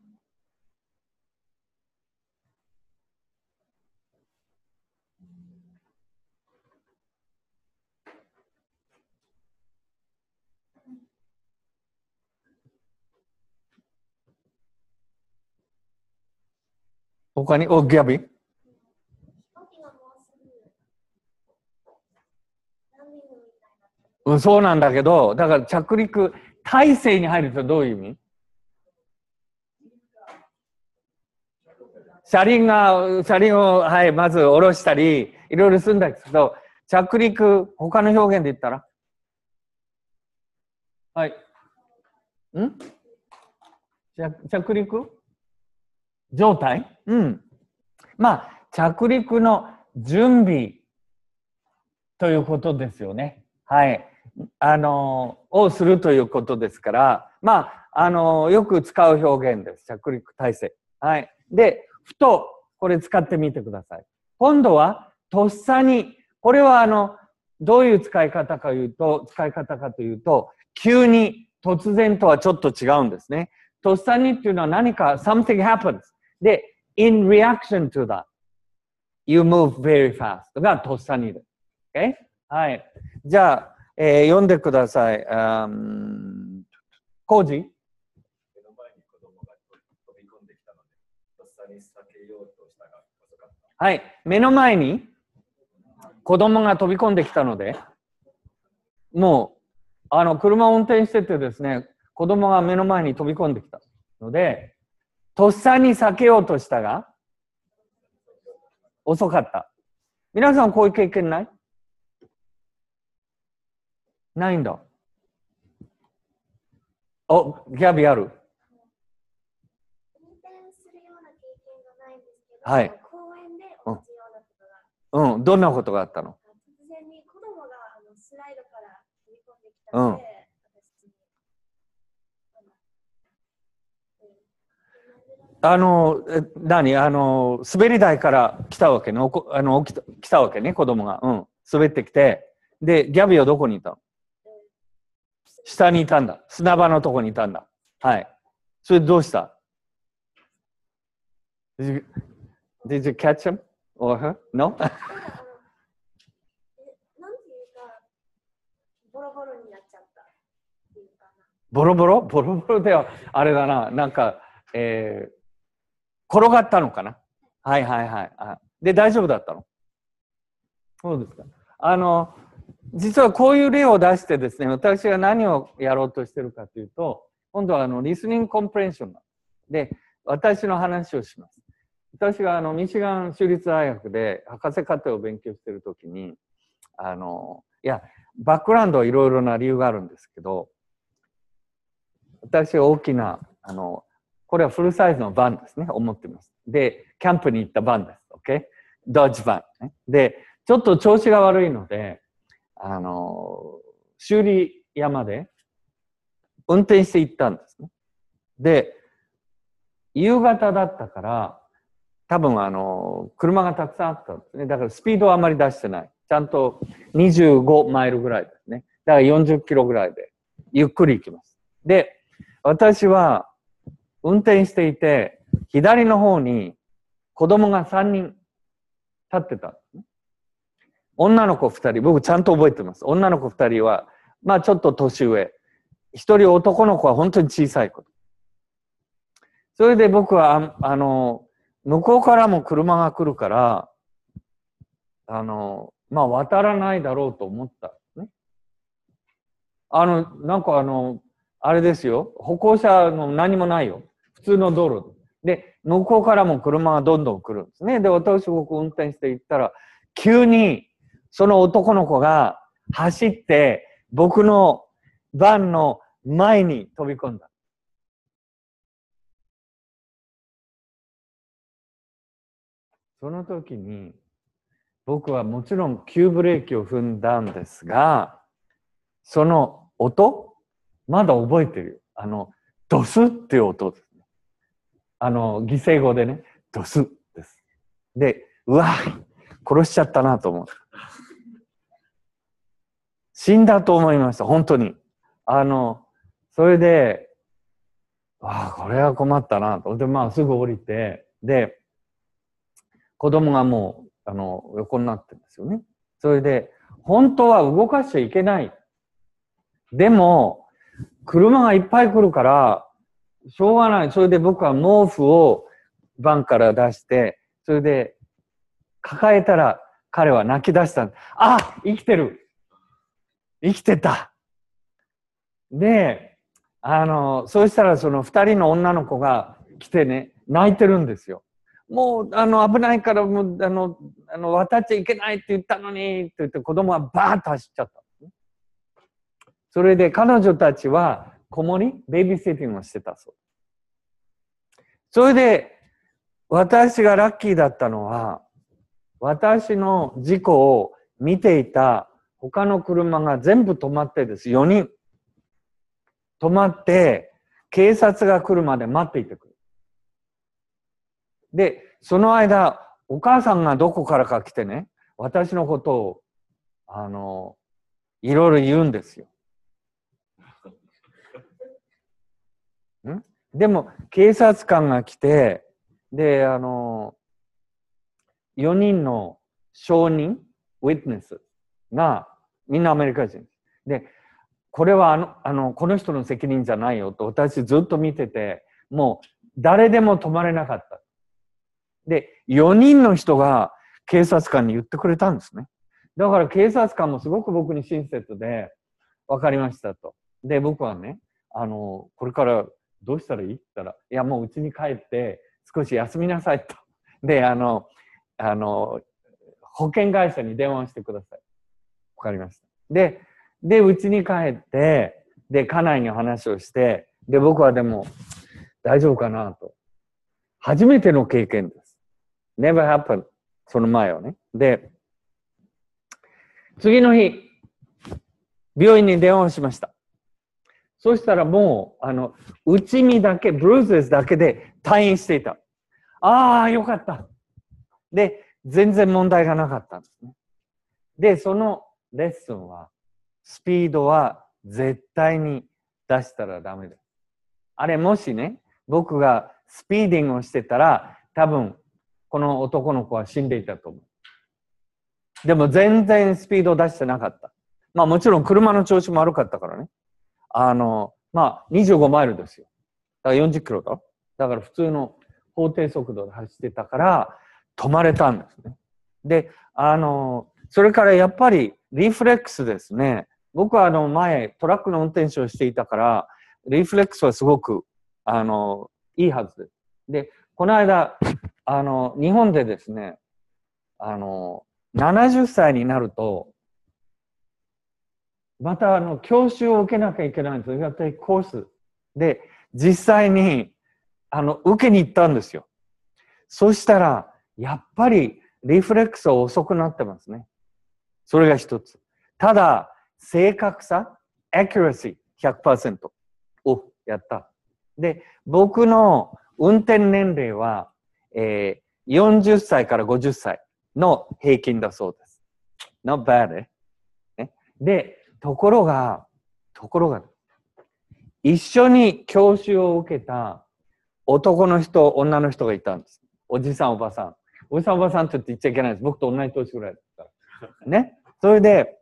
他に、ギャビー？そうなんだけど、だから着陸態勢に入るとどういう意味？車輪を、はい、まず下ろしたり、いろいろするんだけど、着陸、他の表現で言ったら？はい。着陸状態？着陸の準備ということですよね。はい。をするということですから、まあ、よく使う表現です。着陸体制。はい。で、ふと、これ使ってみてください。今度は、とっさに、これはどういう使い方かというと、急に、突然とはちょっと違うんですね。とっさにっていうのは何か、something happens. で、in reaction to that, you move very fast がとっさにです。Okay? はい。じゃあ、読んでください。コージ？ 目の前に子供が飛び込んできたので、とっさに避けようとしたが遅かった。 はい。目の前に子供が飛び込んできたので、もう、車を運転しててですね、子供が目の前に飛び込んできたので、とっさに避けようとしたが、遅かった。皆さんこういう経験ない？ないんだ。お、ギャビある？ 運転するような経験がないんですけど、 はい。 公園で同じようなことが。 うん、どんなことがあったの？ 突然に子供がスライドから飛び込んできたので、 滑り台から来たわけね、来たわけね、子供が。うん、滑ってきて。で、ギャビはどこにいたの？下にいたんだ。砂場のとこにいたんだ。はい。それどうした？ Did you catch him or her? No? なんていうか、ボロボロになっちゃったっていうかな。 ボロボロでは、あれだな、なんか、転がったのかな？はいはいはい。で、大丈夫だったの？そうですか。実はこういう例を出してですね、私が何をやろうとしてるかというと、今度はリスニングコンプレンションで、私の話をします。私がミシガン州立大学で博士課程を勉強しているときに、いや、バックグラウンドはいろいろな理由があるんですけど、私は大きな、これはフルサイズのバンですね、思ってます。で、キャンプに行ったバンです。OK？ ドッジバン、ね。で、ちょっと調子が悪いので、修理屋まで運転して行ったんですね。で、夕方だったから、多分車がたくさんあったんですね。だからスピードはあまり出してない。ちゃんと25マイルぐらいですね。だから40キロぐらいで、ゆっくり行きます。で、私は運転していて、左の方に子供が3人立ってたんですね。女の子2人、僕ちゃんと覚えてます。女の子2人は、まあちょっと年上。1人男の子は本当に小さい子。それで僕は、向こうからも車が来るから、まあ渡らないだろうと思ったんですね。なんかあれですよ。歩行者の何もないよ。普通の道路で。向こうからも車がどんどん来るんですね。で、私僕運転して行ったら、急にその男の子が走って僕のバンの前に飛び込んだ。その時に僕はもちろん急ブレーキを踏んだんですが、その音、まだ覚えてるよ。ドスっていう音ですね。犠牲語でね、ドスです。で、うわ、殺しちゃったなと思う。死んだと思いました、本当に。それで、これは困ったなと。で、まあ、すぐ降りて、で、子供がもう、横になってるんですよね。それで、本当は動かしちゃいけない。でも、車がいっぱい来るから、しょうがない。それで僕は毛布をバンから出して、それで、抱えたら彼は泣き出した。あ、生きてる。生きてた。で、そうしたらその2人の女の子が来てね、泣いてるんですよ。もう、危ないから、もう、渡っちゃいけないって言ったのに、って言って子供はバーッと走っちゃった。それで彼女たちは子守、ベイビーシッティングをしてたそう。それで、私がラッキーだったのは、 私の事故を見ていた他の車が全部止まってです。4人。止まって、警察が来るまで待っていてくれる。で、その間、お母さんがどこからか来てね、私のことを、いろいろ言うんですよ。でも、警察官が来て、で、4人の証人、ウィットネスが、みんなアメリカ人。で、これはこの人の責任じゃないよと、私ずっと見てて、もう誰でも止まれなかった。で、4人の人が警察官に言ってくれたんですね。だから警察官もすごく僕に親切で、わかりましたと。で、僕はね、これからどうしたらいいって言ったら、いや、もう家に帰って少し休みなさいと。で、保険会社に電話してください。わかりました。で、家に帰って、で、家内に話をして、で、僕はでも、大丈夫かなと。初めての経験です。never happened。その前はね。で、次の日、病院に電話をしました。そしたらもう、内身だけ、ブルーズだけで退院していた。ああ、よかった。で、全然問題がなかったんですね。で、そのレッスンは、スピードは絶対に出したらダメです。あれ、もしね、僕がスピーディングをしてたら、多分、この男の子は死んでいたと思う。でも全然スピードを出してなかった。まあもちろん車の調子も悪かったからね。まあ25マイルですよ。だから40キロだ。だから普通の法定速度で走ってたから止まれたんですね。で、それからやっぱりリフレックスですね。僕は前トラックの運転手をしていたから、リフレックスはすごく、いいはずです。で、この間、日本でですね、70歳になると、また教習を受けなきゃいけないんですよ。やっぱりコースで、実際に、受けに行ったんですよ。そしたら、やっぱりリフレックスは遅くなってますね。それが一つ。ただ、正確さ、accuracy 100% をやった。で、僕の運転年齢は、40歳から50歳の平均だそうです。Not bad, ね。で、ところが、一緒に教習を受けた男の人、女の人がいたんです。おじさん、おばさん。おじさん、おばさんって言っちゃいけないです。僕と同じ年ぐらいですから。ね。それで、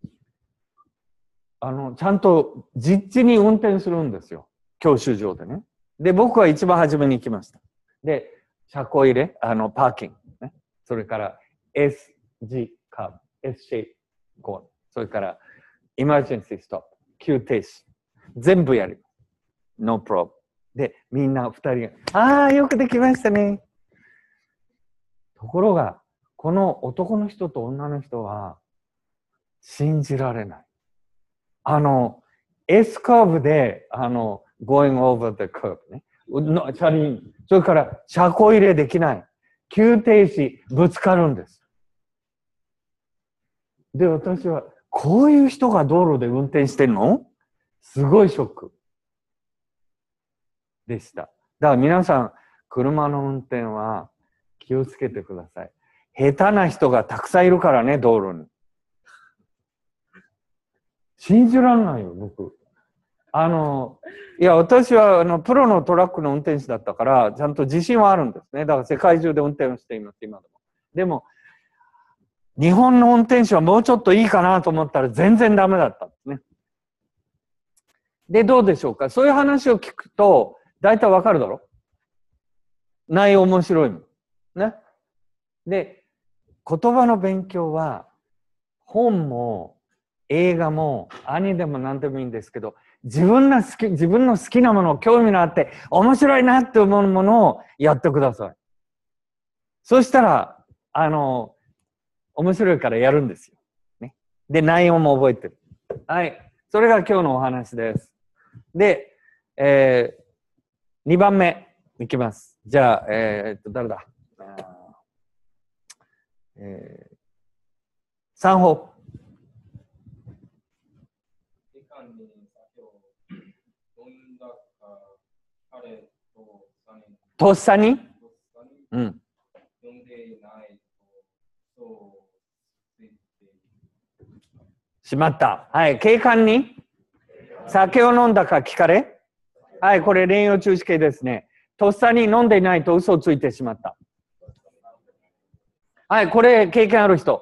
ちゃんと実地に運転するんですよ。教習場でね。で、僕は一番初めに行きました。で、車庫入れ、パーキング、ね。それから S 字カーブ、S シェイプコーン。それから、エマージェンシーストップ、急停止。全部やります。No problem。で、みんな二人が、ああ、よくできましたね。ところが、この男の人と女の人は、信じられない。S カーブで、going over the curve ね。車輪。それから、車庫入れできない。急停止、ぶつかるんです。で、私は、こういう人が道路で運転してんの？すごいショックでした。だから皆さん、車の運転は気をつけてください。下手な人がたくさんいるからね、道路に。信じらんないよ、僕。いや、私はプロのトラックの運転手だったから、ちゃんと自信はあるんですね。だから世界中で運転をしています、今でも。でも、日本の運転手はもうちょっといいかなと思ったら全然ダメだったんですね。で、どうでしょうか。そういう話を聞くと、大体わかるだろ？内容面白いもん。ね。で、言葉の勉強は、本も映画もアニメでも何でもいいんですけど、自分の好きなもの、興味のあって、面白いなって思うものをやってください。そしたら、面白いからやるんですよ。ね。で、内容も覚えてる。はい。それが今日のお話です。で、2番目いきます。じゃあ、誰だ 3歩。 時間に酒を飲んだか、彼とっさに、うん、 飲んでいないと、そうついてしまった。はい、警官に酒を飲んだか聞かれ。はい、これ連用中止形ですね。とっさに飲んでいないと嘘をついてしまった。はい、これ経験ある人。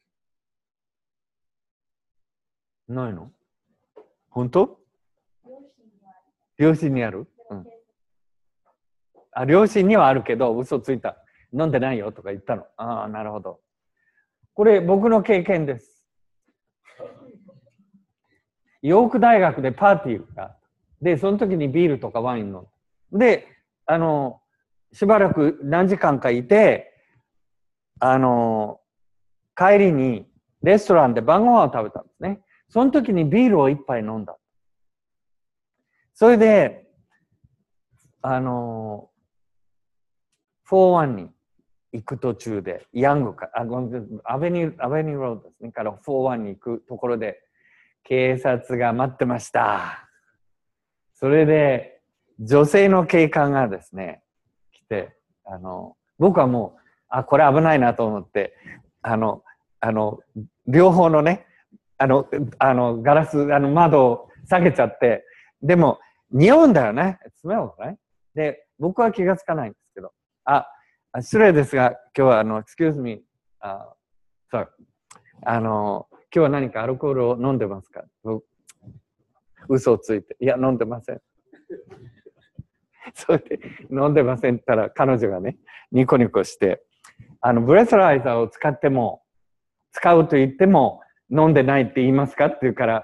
ないの？本当？両親にある？うん。あ、両親にはあるけど、嘘ついた。飲んでないよとか言ったの。ああ、なるほど。これ僕の経験です。ヨーク大学でパーティーが。で、その時にビールとかワイン飲んで、しばらく何時間かいて、帰りにレストランで晩ご飯を食べたんですね。その時にビールを一杯飲んだ。それで、4-1に行く途中で、ヤングか、アベニューロードですね、から4-1に行くところで、警察が待ってました。それで、女性の警官がですね、来て、僕はもう、これ危ないなと思って、両方のね、ガラス、窓を下げちゃって、でも、匂うんだよね。smells right? で、僕は気がつかないんですけど、失礼ですが、今日はexcuse me、sorry、今日は何かアルコールを飲んでますか？嘘をついて、いや、飲んでません。それで、飲んでませんって言ったら、彼女がね、ニコニコして、ブレスライザーを使うと言っても、飲んでないって言いますかって言うから、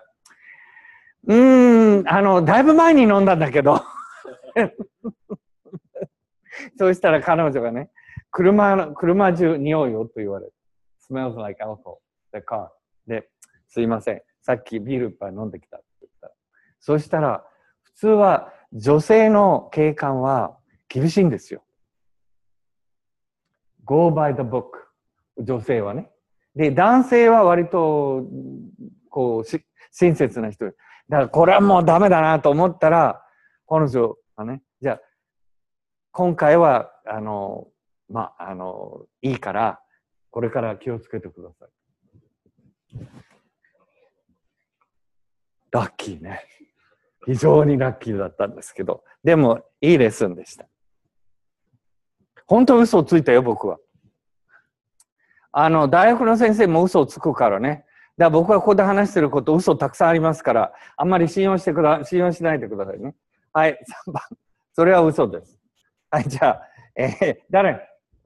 だいぶ前に飲んだんだけど。そうしたら彼女がね、車中匂うよと言われる。smells like alcohol, the car. で、すいません。さっきビールいっぱい飲んできたって言ったら。そしたら、普通は女性の警官は厳しいんですよ。go by the book。女性はね。で、男性は割と、親切な人。だからこれはもうダメだなと思ったら、彼女がね、じゃあ、今回は、いいから、これから気をつけてください。ラッキーね。非常にラッキーだったんですけど、でも、いいレッスンでした。本当嘘をついたよ、僕は。大学の先生も嘘をつくからね。だから僕はここで話してること、嘘たくさんありますから、あんまり信用しないでくださいね。はい、3番。それは嘘です。はい、じゃあ、誰？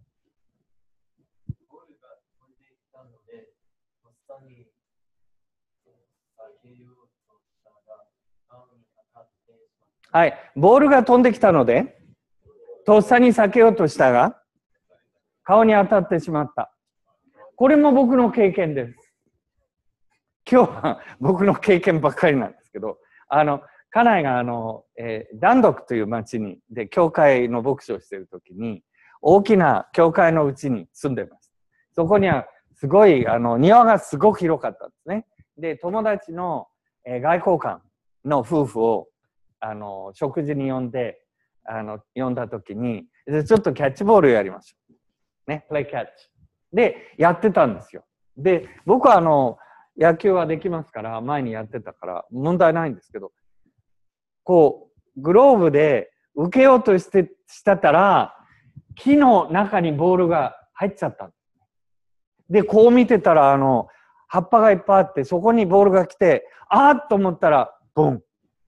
はい、ボールが飛んできたので、とっさに避けようとしたが、顔に当たってしまった。これも僕の経験です。今日は僕の経験ばっかりなんですけど、家内がダンドクという町で教会の牧師をしているときに、大きな教会のうちに住んでます。そこにはすごい庭がすごく広かったんですね。で、友達の外交官の夫婦を食事に呼んだときに、ちょっとキャッチボールやりましょう。ね、プレイキャッチ。で、やってたんですよ。で、僕は野球はできますから、前にやってたから問題ないんですけど、グローブで受けようとしたら、木の中にボールが入っちゃった。で、こう見てたら、葉っぱがいっぱいあって、そこにボールが来て、あーっと思ったら、ボン。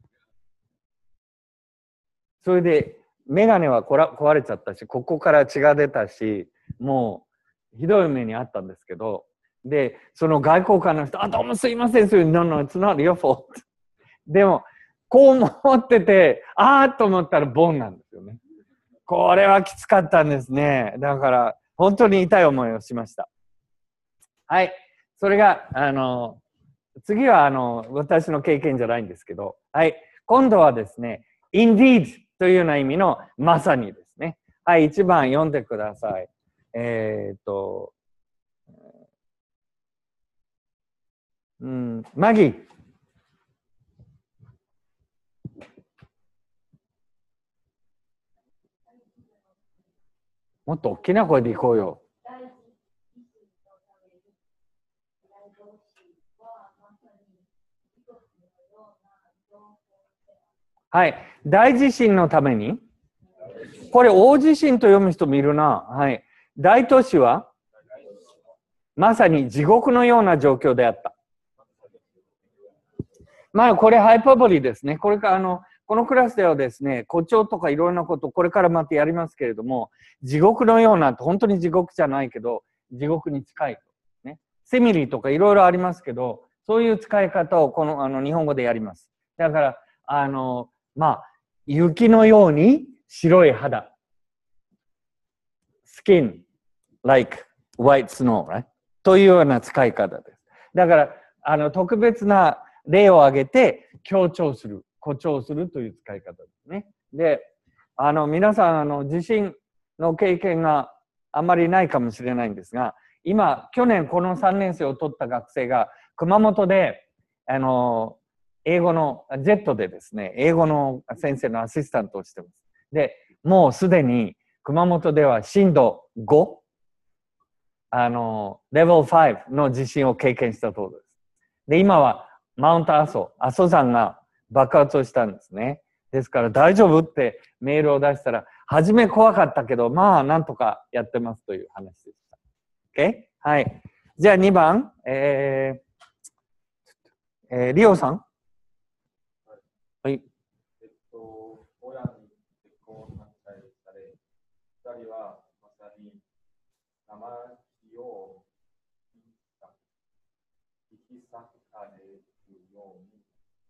それで、メガネは壊れちゃったし、ここから血が出たし、もう、ひどい目にあったんですけど、で、その外交官の人、どうもすいません、No, no, it's not your fault. でも、こう思ってて、あーっと思ったらボンなんですよね。これはきつかったんですね。だから、本当に痛い思いをしました。はい。それが、次は、私の経験じゃないんですけど、はい。今度はですね、indeed というような意味のまさにですね。はい。1番読んでください。 うん、マギー。もっと大きな声でいこうよ。はい。大地震のために。これ、大地震と読む人もいるな。はい。大都市はまさに地獄のような状況であった。まあ、これハイパボリですね。これからこのクラスではですね、誇張とかいろんなこと、これからまたやりますけれども、地獄のような、本当に地獄じゃないけど、地獄に近い。ね。セミリとかいろいろありますけど、そういう使い方を日本語でやります。だから、まあ、雪のように白い肌。skin like white snow、right? というような使い方です。だから、特別な例を挙げて強調する、誇張するという使い方ですね。で、皆さん、地震の経験があまりないかもしれないんですが、去年この3年生を取った学生が、熊本で、英語の、ジェットでですね、英語の先生のアシスタントをしてます。で、もうすでに熊本では震度5、レベル5の地震を経験したそうです。で、今はマウント阿蘇山が爆発をしたんですね。ですから大丈夫ってメールを出したら、初め怖かったけど、まあなんとかやってますという話でした。OK？ はい。じゃあ2番、リオさん。はい。 親に結婚反対され、2人はまさに生木を引き裂かれるように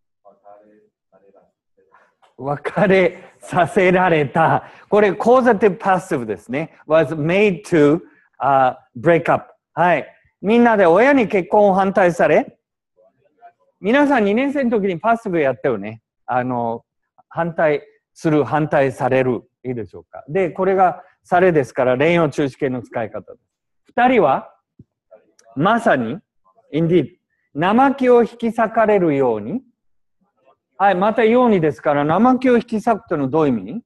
別れさせられた。これ、causative passive ですね。was made to、break up。はい。みんなで親に結婚を反対され、皆さん2年生の時にパッシブやったよね。反対する、反対される。いいでしょうか。で、これがされですから、連用中止形の使い方です。2人は、まさに、indeed、生木を引き裂かれるように、はい、またようにですから、生木を引き裂くというのはどういう意味？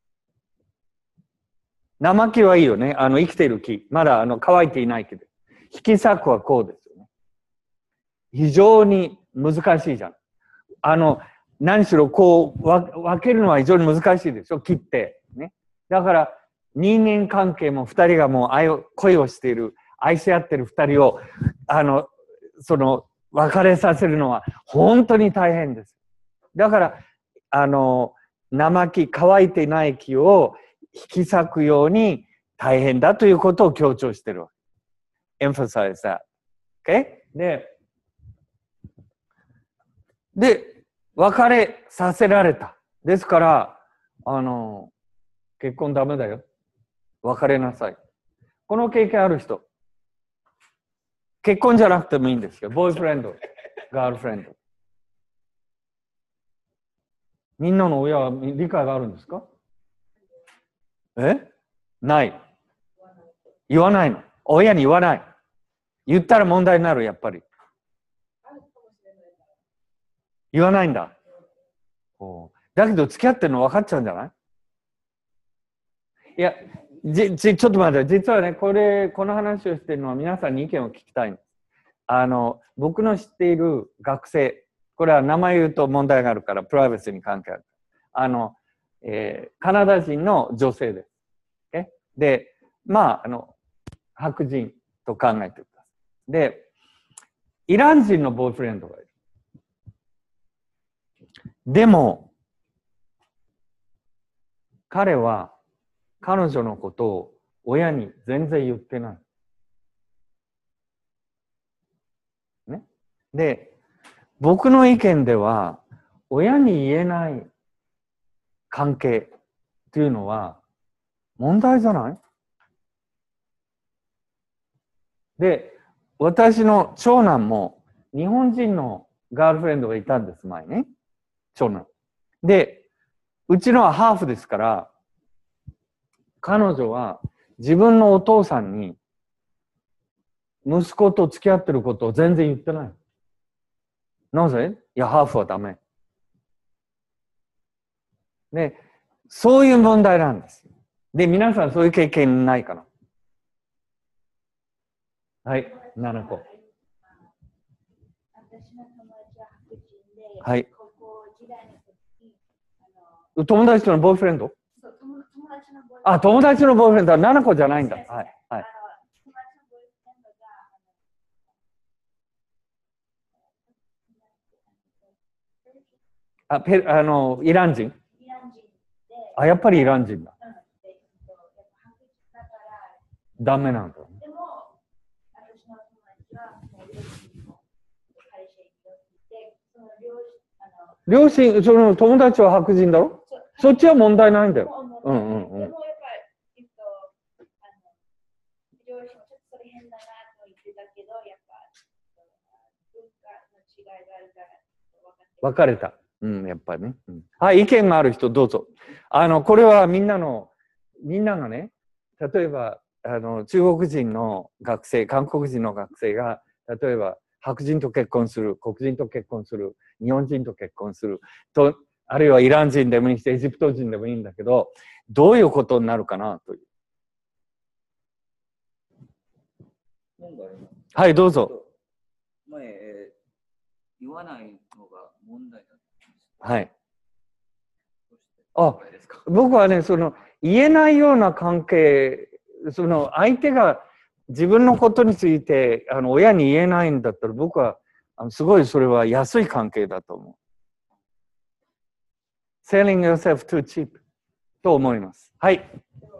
生木はいいよね。生きている木。まだ乾いていない木で。引き裂くはこうですよね。非常に難しいじゃん。何しろこう分けるのは非常に難しいでしょ。切って。ね。だから、人間関係も二人がもう恋をしている、愛し合っている二人を、別れさせるのは本当に大変です。だから、生木、乾いていない木を引き裂くように大変だということを強調しているわけ。emphasize that. Okay? で、別れさせられた。ですから、結婚ダメだよ。別れなさい。この経験ある人。結婚じゃなくてもいいんですよ。ボーイフレンド、ガールフレンド。みんなの親は理解があるんですか？ない。言わないの。親に言わない。言ったら問題になる、やっぱり。言わないんだ。だけど付き合ってるの分かっちゃうんじゃない？いや、ちょっと待って、実はね、この話をしているのは皆さんに意見を聞きたいんです。僕の知っている学生、これは名前言うと問題があるから、プライバシーに関係ある。カナダ人の女性です。で、まあ、白人と考えてください。で、イラン人のボーイフレンドがいる。でも、彼は彼女のことを親に全然言ってない。ね。で、僕の意見では、親に言えない関係っていうのは問題じゃない？で、私の長男も日本人のガールフレンドがいたんです、前ね。長男。で、うちのはハーフですから、彼女は自分のお父さんに息子と付き合ってることを全然言ってない。 なぜ？いや、ハーフはダメ。で、そういう問題なんです。で、皆さんそういう経験ないかな？はい、7個。 私の友達は白人で、 はい。 高校時代の時に、 友達のボーイフレンド？ そう、友達のボーイフレンド。 あ、友達のボーイフレンドは7個じゃないんだ。はい。はい。 友達のボーイフレンドが、イラン人？ イラン人で、 あ、やっぱりイラン人だ。 やっぱ白人だから、 ダメなんだ。 でも、私の友達は、もう両親も会社にいて、その両親、その友達は白人だろ？そっちは問題ないんだよ。 でもやっぱり、両親もちょっとそれ変だなと言ってたけど、やっぱ文化の違いがあるから別れた。うん、やっぱりね。うん、はい、意見がある人どうぞ。これはみんながね、例えば、中国人の学生、韓国人の学生が、例えば、白人と結婚する、黒人と結婚する、日本人と結婚する、あるいはイラン人でもいいし、エジプト人でもいいんだけど、どういうことになるかなという。はい、どうぞ。 前、言わないのが問題だったんです。 はい。あ、僕はね、言えないような関係、相手が自分のことについて親に言えないんだったら、僕はすごいそれは安い関係だと思う。selling yourself too cheap と思います。はい。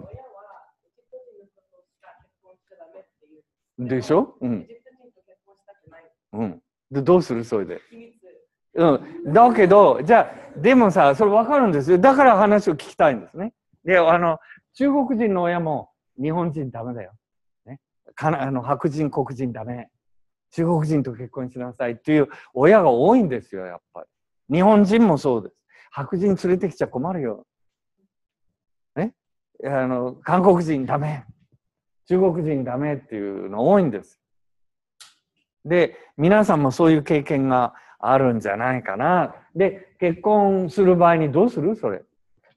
でしょ？うん。うん。で、どうする？それで。うん。だけど、じゃあ、でもさ、それ分かるんですよ。だから話を聞きたいんですね。で、中国人の親も日本人ダメだよ。ね。白人、黒人ダメ。中国人と結婚しなさいっていう親が多いんですよ、やっぱり。日本人もそうです。白人連れてきちゃ困るよ。ね。韓国人ダメ。中国人ダメっていうの多いんです。で、皆さんもそういう経験があるんじゃないかな。で、結婚する場合にどうする？それ。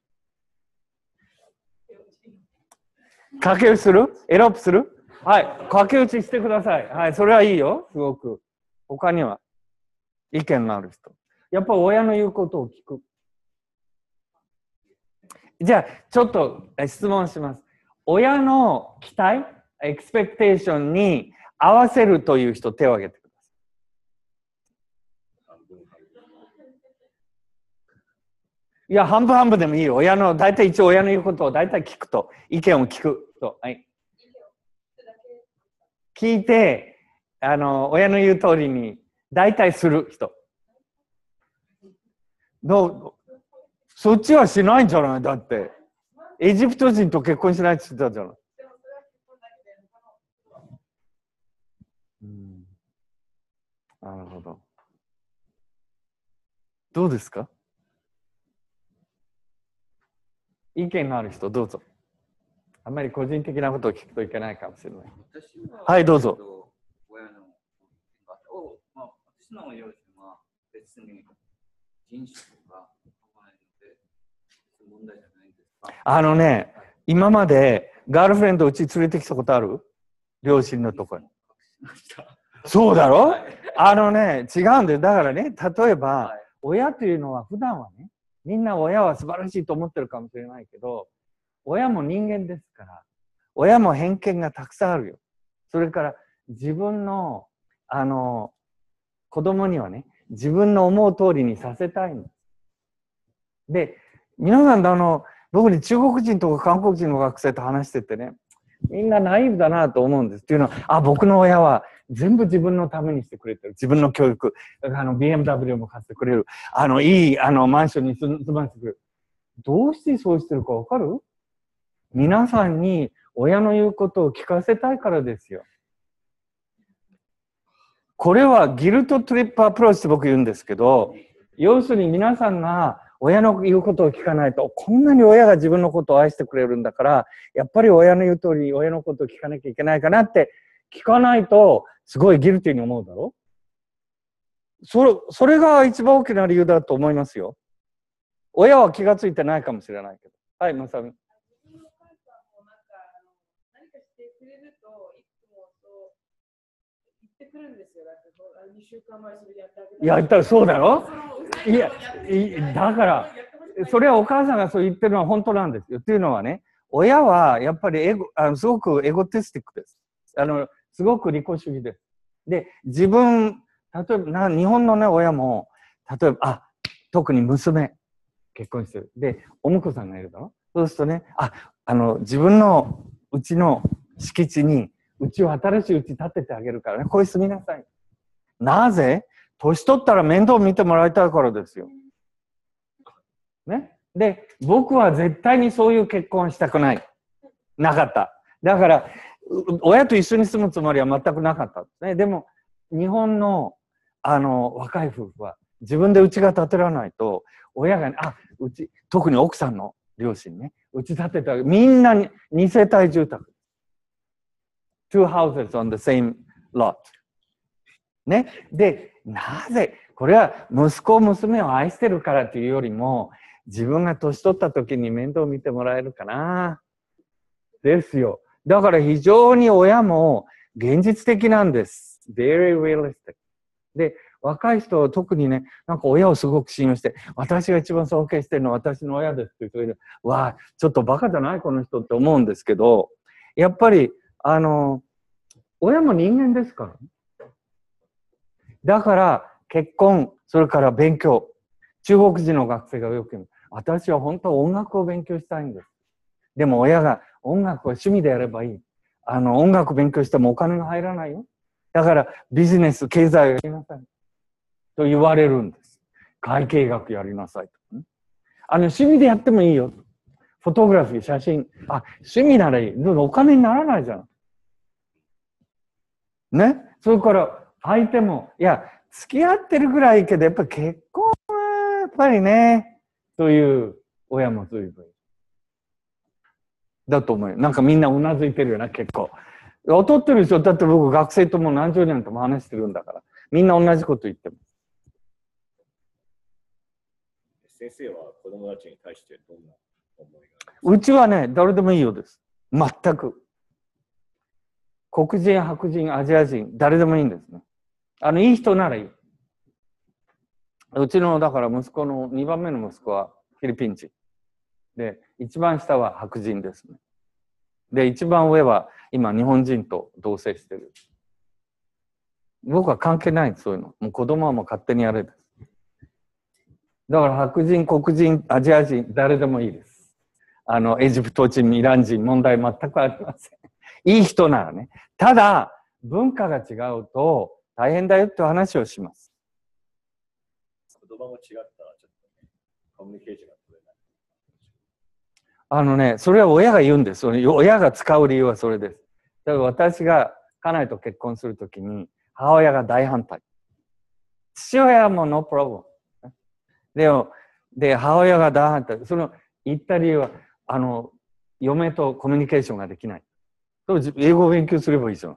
駆け打ちする？エロップする？はい。駆け打ちしてください。はい。それはいいよ。すごく。他には意見がある人。やっぱり親の言うことを聞く。じゃあ、ちょっと質問します。親の期待、エクスペクテーションに合わせるという人、手を挙げてください。いや、半分半分でもいいよ。大体一応親の言うことを大体聞くと、意見を聞くと。はい。聞いて、親の言う通りに大体する人。そっちはしないんじゃない？だって。エジプト人と結婚しないって言ってたじゃない。なるほど。どうですか？意見がある人、どうぞ。あんまり個人的なことを聞くといけないかもしれない。はい、どうぞ。 私の両親は別に人種とか問題じゃないですか。 今までガールフレンドうち連れてきたことある？両親のところに。そうだろ？違うんだよ。だからね、例えば、親というのは普段はね、みんな親は素晴らしいと思ってるかもしれないけど、親も人間ですから、親も偏見がたくさんあるよ。それから自分の、子供にはね、自分の思う通りにさせたいんです。で、皆さん僕に中国人とか韓国人の学生と話しててね、みんなナイーブだなと思うんです。っていうのは、僕の親は全部自分のためにしてくれてる。自分の教育、BMW も買ってくれる。いい、マンションに住ませてくれる。どうしてそうしてるかわかる？皆さんに親の言うことを聞かせたいからですよ。これはギルトトリップアプローチって僕言うんですけど、要するに皆さんが親の言うことを聞かないと、こんなに親が自分のことを愛してくれるんだから、やっぱり親の言う通りに親のことを聞かなきゃいけないかなって聞かないと、すごいギルティに思うだろ？ それが一番大きな理由だと思いますよ。親は気がついてないかもしれないけど。はい、まさみ。 自分のお母さんも何かしてくれると、いつもそう言ってくるんですよ。2週間前それやってあげた。 やったらそうだろ。いや、だから、それはお母さんがそう言ってるのは本当なんですよ。っていうのはね、親はやっぱりすごくエゴティスティックです。すごく利己主義です。で、例えば日本のね、親も、例えば、特に娘、結婚してる。で、お婿さんがいるだろ。そうするとね、自分のうちの敷地に、新しいうち建ててあげるからね、ここに住みなさい。なぜ？年取ったら面倒見てもらいたいからですよ。ね。で、僕は絶対にそういう結婚したくない。なかった。だから、親と一緒に住むつもりは全くなかったですね。でも、日本の、若い夫婦は、自分で家が建てらないと、親が、特に奥さんの両親ね、家建てたら、みんなに2世帯住宅。two houses on the same lot。ね。で、なぜ、これは息子、娘を愛してるからというよりも、自分が年取った時に面倒見てもらえるかな。ですよ。だから非常に親も現実的なんです。very realistic。で、若い人は特にね、なんか親をすごく信用して、私が一番尊敬してるのは私の親ですっていう人がいる。わあ、ちょっとバカじゃないこの人って思うんですけど、やっぱり、親も人間ですからね。だから、結婚、それから勉強。中国人の学生がよく言う。私は本当は音楽を勉強したいんです。でも親が音楽は趣味でやればいい。音楽勉強してもお金が入らないよ。だからビジネス、経済をやりなさい。と言われるんです。会計学やりなさいと、ね。趣味でやってもいいよ。フォトグラフィー、写真。趣味ならいい。でもお金にならないじゃん。ね。それから相手も、いや、付き合ってるぐらいいいけど、やっぱり結婚はやっぱりね、という親も随分。だと思うよ。なんかみんなうなずいてるよな、結構。劣ってるでしょ。だって僕学生とも何十年とも話してるんだから。みんな同じこと言ってます。 先生は子供たちに対してどんな思いが？ うちはね、誰でもいいようです。全く。黒人、白人、アジア人、誰でもいいんですね。いい人ならいい。うちの、だから息子の、2番目の息子はフィリピン人。で、一番下は白人ですね。で、一番上は今日本人と同棲してる。僕は関係ないそういうの。もう子供はもう勝手にやれです。だから白人、黒人、アジア人、誰でもいいです。エジプト人、イラン人、問題全くありません。いい人ならね。ただ、文化が違うと大変だよって話をします。 言葉も違ったらちょっとね、コミュニケーションが取れない。 それは親が言うんです。親が使う理由はそれです。だから私が家内と結婚するときに、母親が大反対。父親もノープロブレム。で、母親が大反対。その言った理由は、嫁とコミュニケーションができない。英語を勉強すればいいじゃん。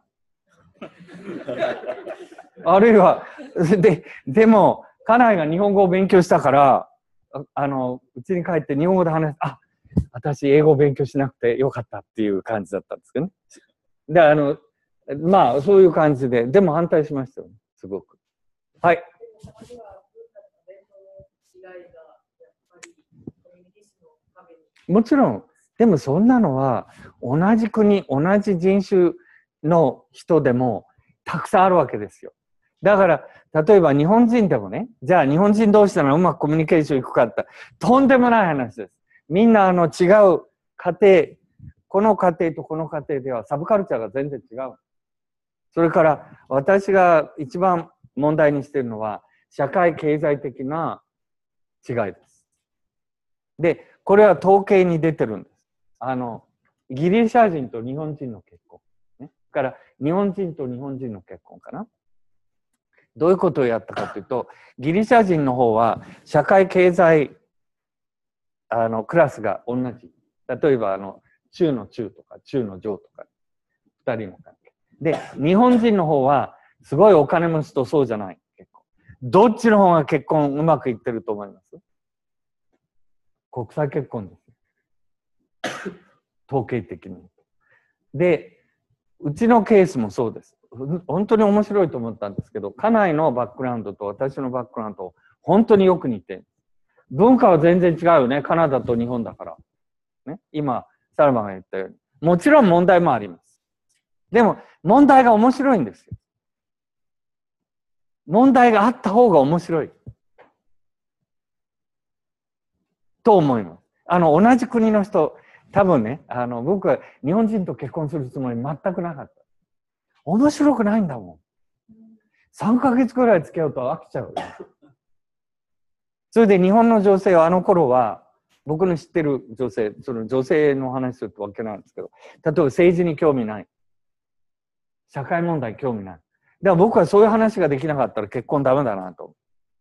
あるいは、でも、家内が日本語を勉強したから、うちに帰って日本語で話す。私、英語を勉強しなくてよかったっていう感じだったんですけどね。で、まあ、そういう感じで、でも反対しましたよね、すごく。はい。もちろん、でもそんなのは、同じ国、同じ人種の人でもたくさんあるわけですよ。だから、例えば日本人でもね、じゃあ日本人同士ならうまくコミュニケーションいくかって、とんでもない話です。みんな違う家庭、この家庭とこの家庭ではサブカルチャーが全然違う。それから私が一番問題にしているのは社会経済的な違いです。で、これは統計に出てるんです。ギリシャ人と日本人の結婚。ね。から日本人と日本人の結婚かな。どういうことをやったかというと、ギリシャ人の方は社会経済クラスが同じ。例えば中の中とか中の上とか2人の関係。で、日本人の方はすごいお金持ちとそうじゃない。結構。 どっちの方が結婚うまくいってると思います？国際結婚ですよ。統計的に。で、うちのケースもそうです。本当に面白いと思ったんですけど、家内のバックグラウンドと私のバックグラウンド、本当によく似てる。文化は全然違うよね。カナダと日本だから。ね、今、サルマが言ったように。もちろん問題もあります。でも、問題が面白いんですよ。問題があった方が面白い。と思います。同じ国の人、多分ね、僕は日本人と結婚するつもり全くなかった。面白くないんだもん。3ヶ月くらい付き合うと飽きちゃう。それで日本の女性はあの頃は、僕の知ってる女性、その女性の話するとわけなんですけど、例えば政治に興味ない。社会問題興味ない。だから僕はそういう話ができなかったら結婚ダメだなと。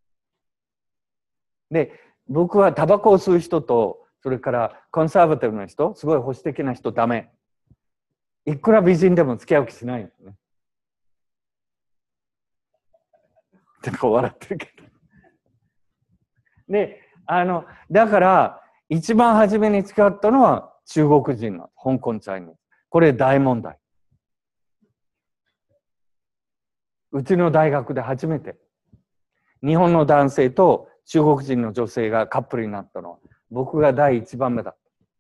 で、僕はタバコを吸う人と、それからコンサバティブな人、すごい保守的な人ダメ。いくら美人でも付き合う気しないんですね。ってこう笑ってるけど。で、だから、一番初めに付き合ったのは中国人の香港チャイニーズ。これ大問題。うちの大学で初めて日本の男性と中国人の女性がカップルになったのは僕が第一番目だった。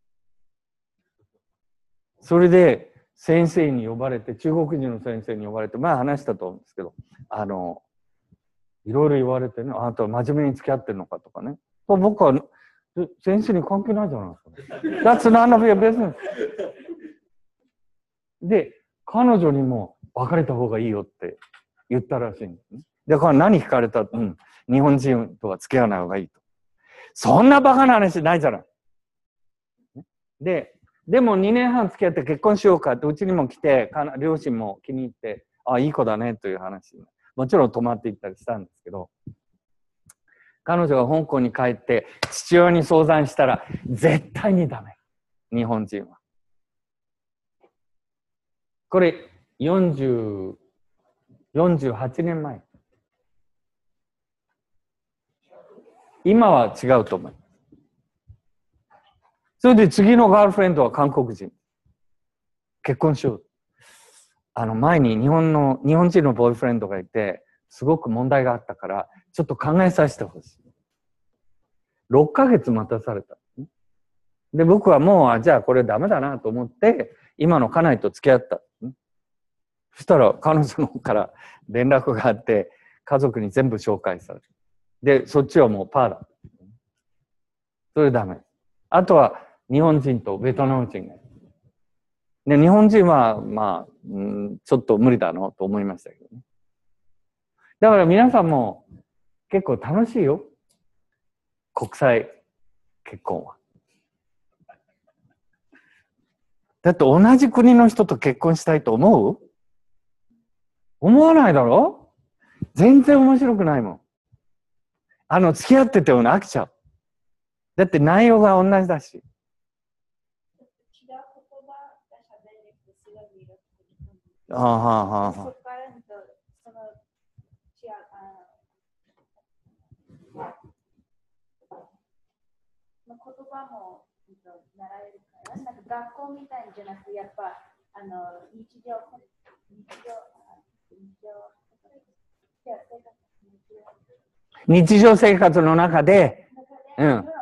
それで先生に呼ばれて、中国人の先生に呼ばれて、前話したと思うんですけど、いろいろ言われてね、あなたは真面目に付き合ってるのかとかね。僕は先生に関係ないじゃないですか。That's none of your business. で、彼女にも別れた方がいいよって言ったらしいんですね。だから何聞かれたら、日本人とは付き合わない方がいいと。そんなバカな話ないじゃない。でも2年半付き合って結婚しようかって、うちにも来て、両親も気に入って、あ、いい子だねという話。もちろん泊まっていったりしたんですけど、彼女が香港に帰って父親に相談したら、絶対にダメ。日本人は。これ48年前。今は違うと思います。それで次のガールフレンドは韓国人。結婚しよう。前に日本人のボーイフレンドがいて、すごく問題があったから、ちょっと考えさせてほしい。6ヶ月待たされた。で、僕はもう、じゃあこれダメだなと思って、今の家内と付き合った。そしたら彼女の方から連絡があって、家族に全部紹介される。で、そっちはもうパーだ。それダメ。あとは日本人とベトナム人がいる。で、日本人は、まあ、ちょっと無理だなと思いましたけどね。だから皆さんも結構楽しいよ。国際結婚は。だって同じ国の人と結婚したいと思う？思わないだろ？全然面白くないもん。付き合ってても飽きちゃう。だって内容が同じだし。ああ、はあ、はあ。 言葉も習えるから、なんか学校みたいじゃなくて、やっぱ日常生活の中で、 日常生活の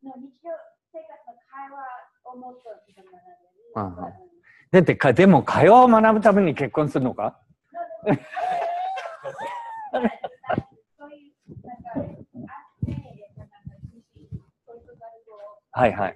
会話をもっと学べる。 だってでも会話を学ぶために結婚するのか？はいはい。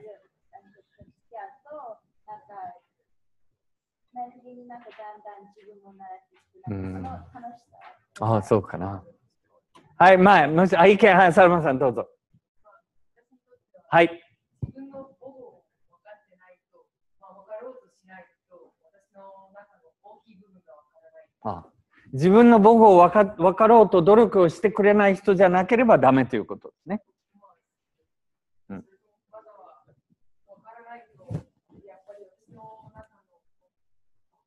ああ、そうかな。はい、前、意見、はい、サルマンさんどうぞ。はい。 自分の母語を分かってないと、分かろうとしないと、私の中の大きい部分が分からない。 自分の母語を分かろうと努力をしてくれない人じゃなければダメということですね。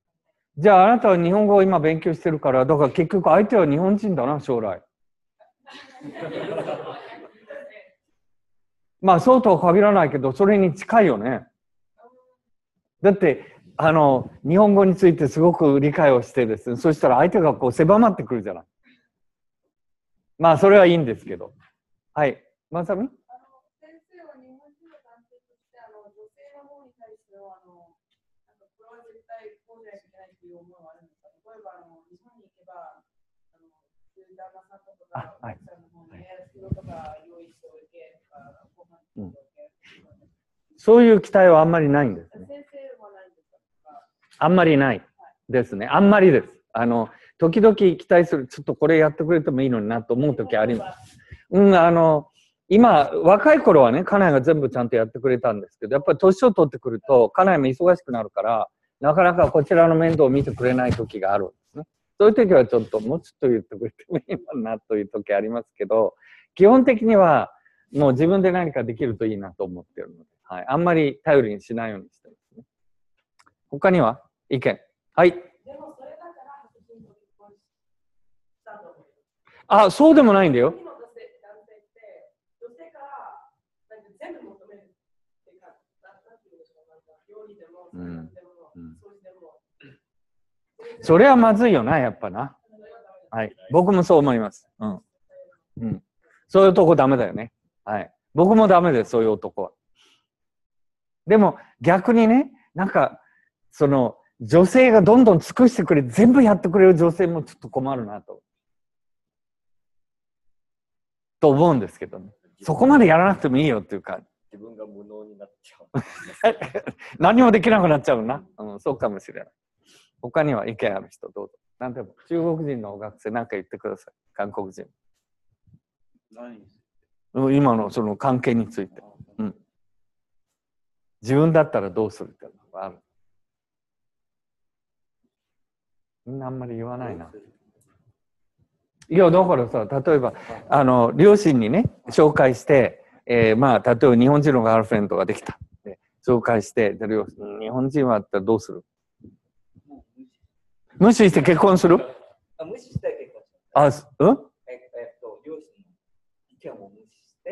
じゃああなたは日本語を今勉強してるから、だから結局相手は日本人だな、将来。 まあそうとは限らないけど、それに近いよね。だって日本語についてすごく理解をしてですね、そしたら相手がこう狭まってくるじゃない。まあそれはいいんですけど。はい、まさみ。 先生は日本人の男性として女性の方に対してはなんかこれは絶対こうじゃなきゃいけないっていう思いはあるんですか？例えば日本に行けば旦那さんとか奥さんの方に仕事とか用意しておいてとかご飯作っておいて、 そういう期待はあんまりないんですね。 先生はないんですか？ あんまりないですね。あんまりです。時々期待する、ちょっとこれやってくれてもいいのになと思う時あります。今、若い頃はね、家内が全部ちゃんとやってくれたんですけど、やっぱり年を取ってくると、家内も忙しくなるから、なかなかこちらの面倒を見てくれない時があるんですね。そういう時はちょっと、もうちょっと言ってくれてもいいのなという時ありますけど、基本的には、もう自分で何かできるといいなと思ってるので、はい。あんまり頼りにしないようにしてますね。他には意見。はい。 でもそれだから白人と結婚したと思います。 あ、そうでもないんだよ。 今の男性って女性からなんか全部求めるっていうか、なんていうんでしょう、なんか料理でも、でも、掃除でも。 それはまずいよな、やっぱな。はい。僕もそう思います。うん。うん。そういう男ダメだよね。はい。僕もダメです、そういう男は。でも逆にね、なんか、女性がどんどん尽くしてくれ、全部やってくれる女性もちょっと困るなと思うんですけどね。そこまでやらなくてもいいよっていうか。 自分が無能になっちゃう。 何もできなくなっちゃうな。そうかもしれない。他には意見ある人どうぞ。なんでも中国人の学生なんか言ってください。韓国人。今のその関係について。うん。自分だったらどうするっていうのがある。みんなあんまり言わないな。いや、だからさ、例えば、両親にね、紹介して、まあ、例えば日本人のガールフレンドができた。紹介して、日本人はあったらどうする？無視して結婚する？ 無視して結婚する。 両親の意見を無視して、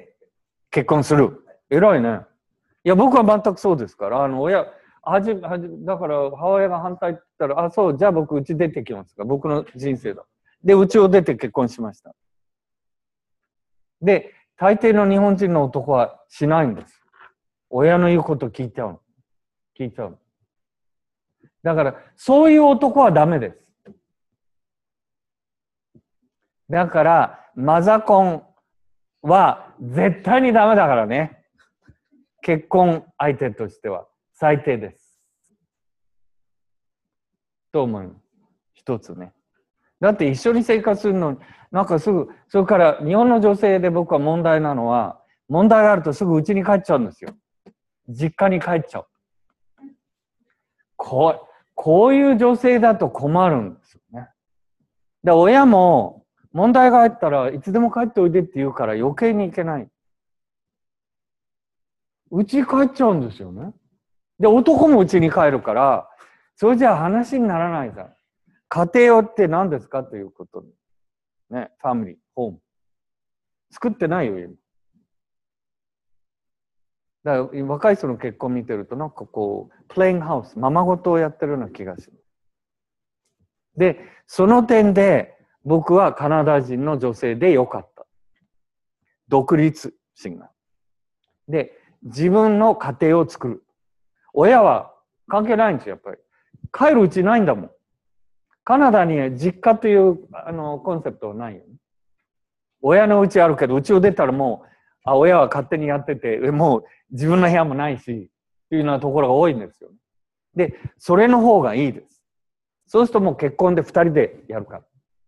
結婚する。偉いね。いや、僕は全くそうですから、だから母親が反対って言ったら、そう、じゃあ僕、うち出てきますから、僕の人生だ。で、うちを出て結婚しました。で、大抵の日本人の男はしないんです。親の言うこと聞いちゃうの。だから、そういう男はダメです。だから、マザコンは絶対にダメだからね。結婚相手としては最低です。と思います。一つね。だって一緒に生活するの、なんかすぐ、それから日本の女性で僕は問題なのは、問題があるとすぐ家に帰っちゃうんですよ。実家に帰っちゃう。こういう女性だと困るんですよね。で、親も問題があったらいつでも帰っておいでって言うから余計にいけない。家に帰っちゃうんですよね。で、男も家に帰るから、それじゃあ話にならないじゃん。家庭って何ですかということで。ね、ファミリー、ホーム。作ってないよ、今。だから若い人の結婚見てると、なんかこう、プレイングハウス、ままごとをやってるような気がする。で、その点で、僕はカナダ人の女性でよかった。独立心が。で、自分の家庭を作る。親は関係ないんですよ、やっぱり。帰るうちないんだもん。カナダに実家というコンセプトはないよね。親の家あるけど、家を出たらもう、親は勝手にやってて、もう自分の部屋もないし、っていうようなところが多いんですよ。で、それの方がいいです。そうするともう結婚で2人でやるから。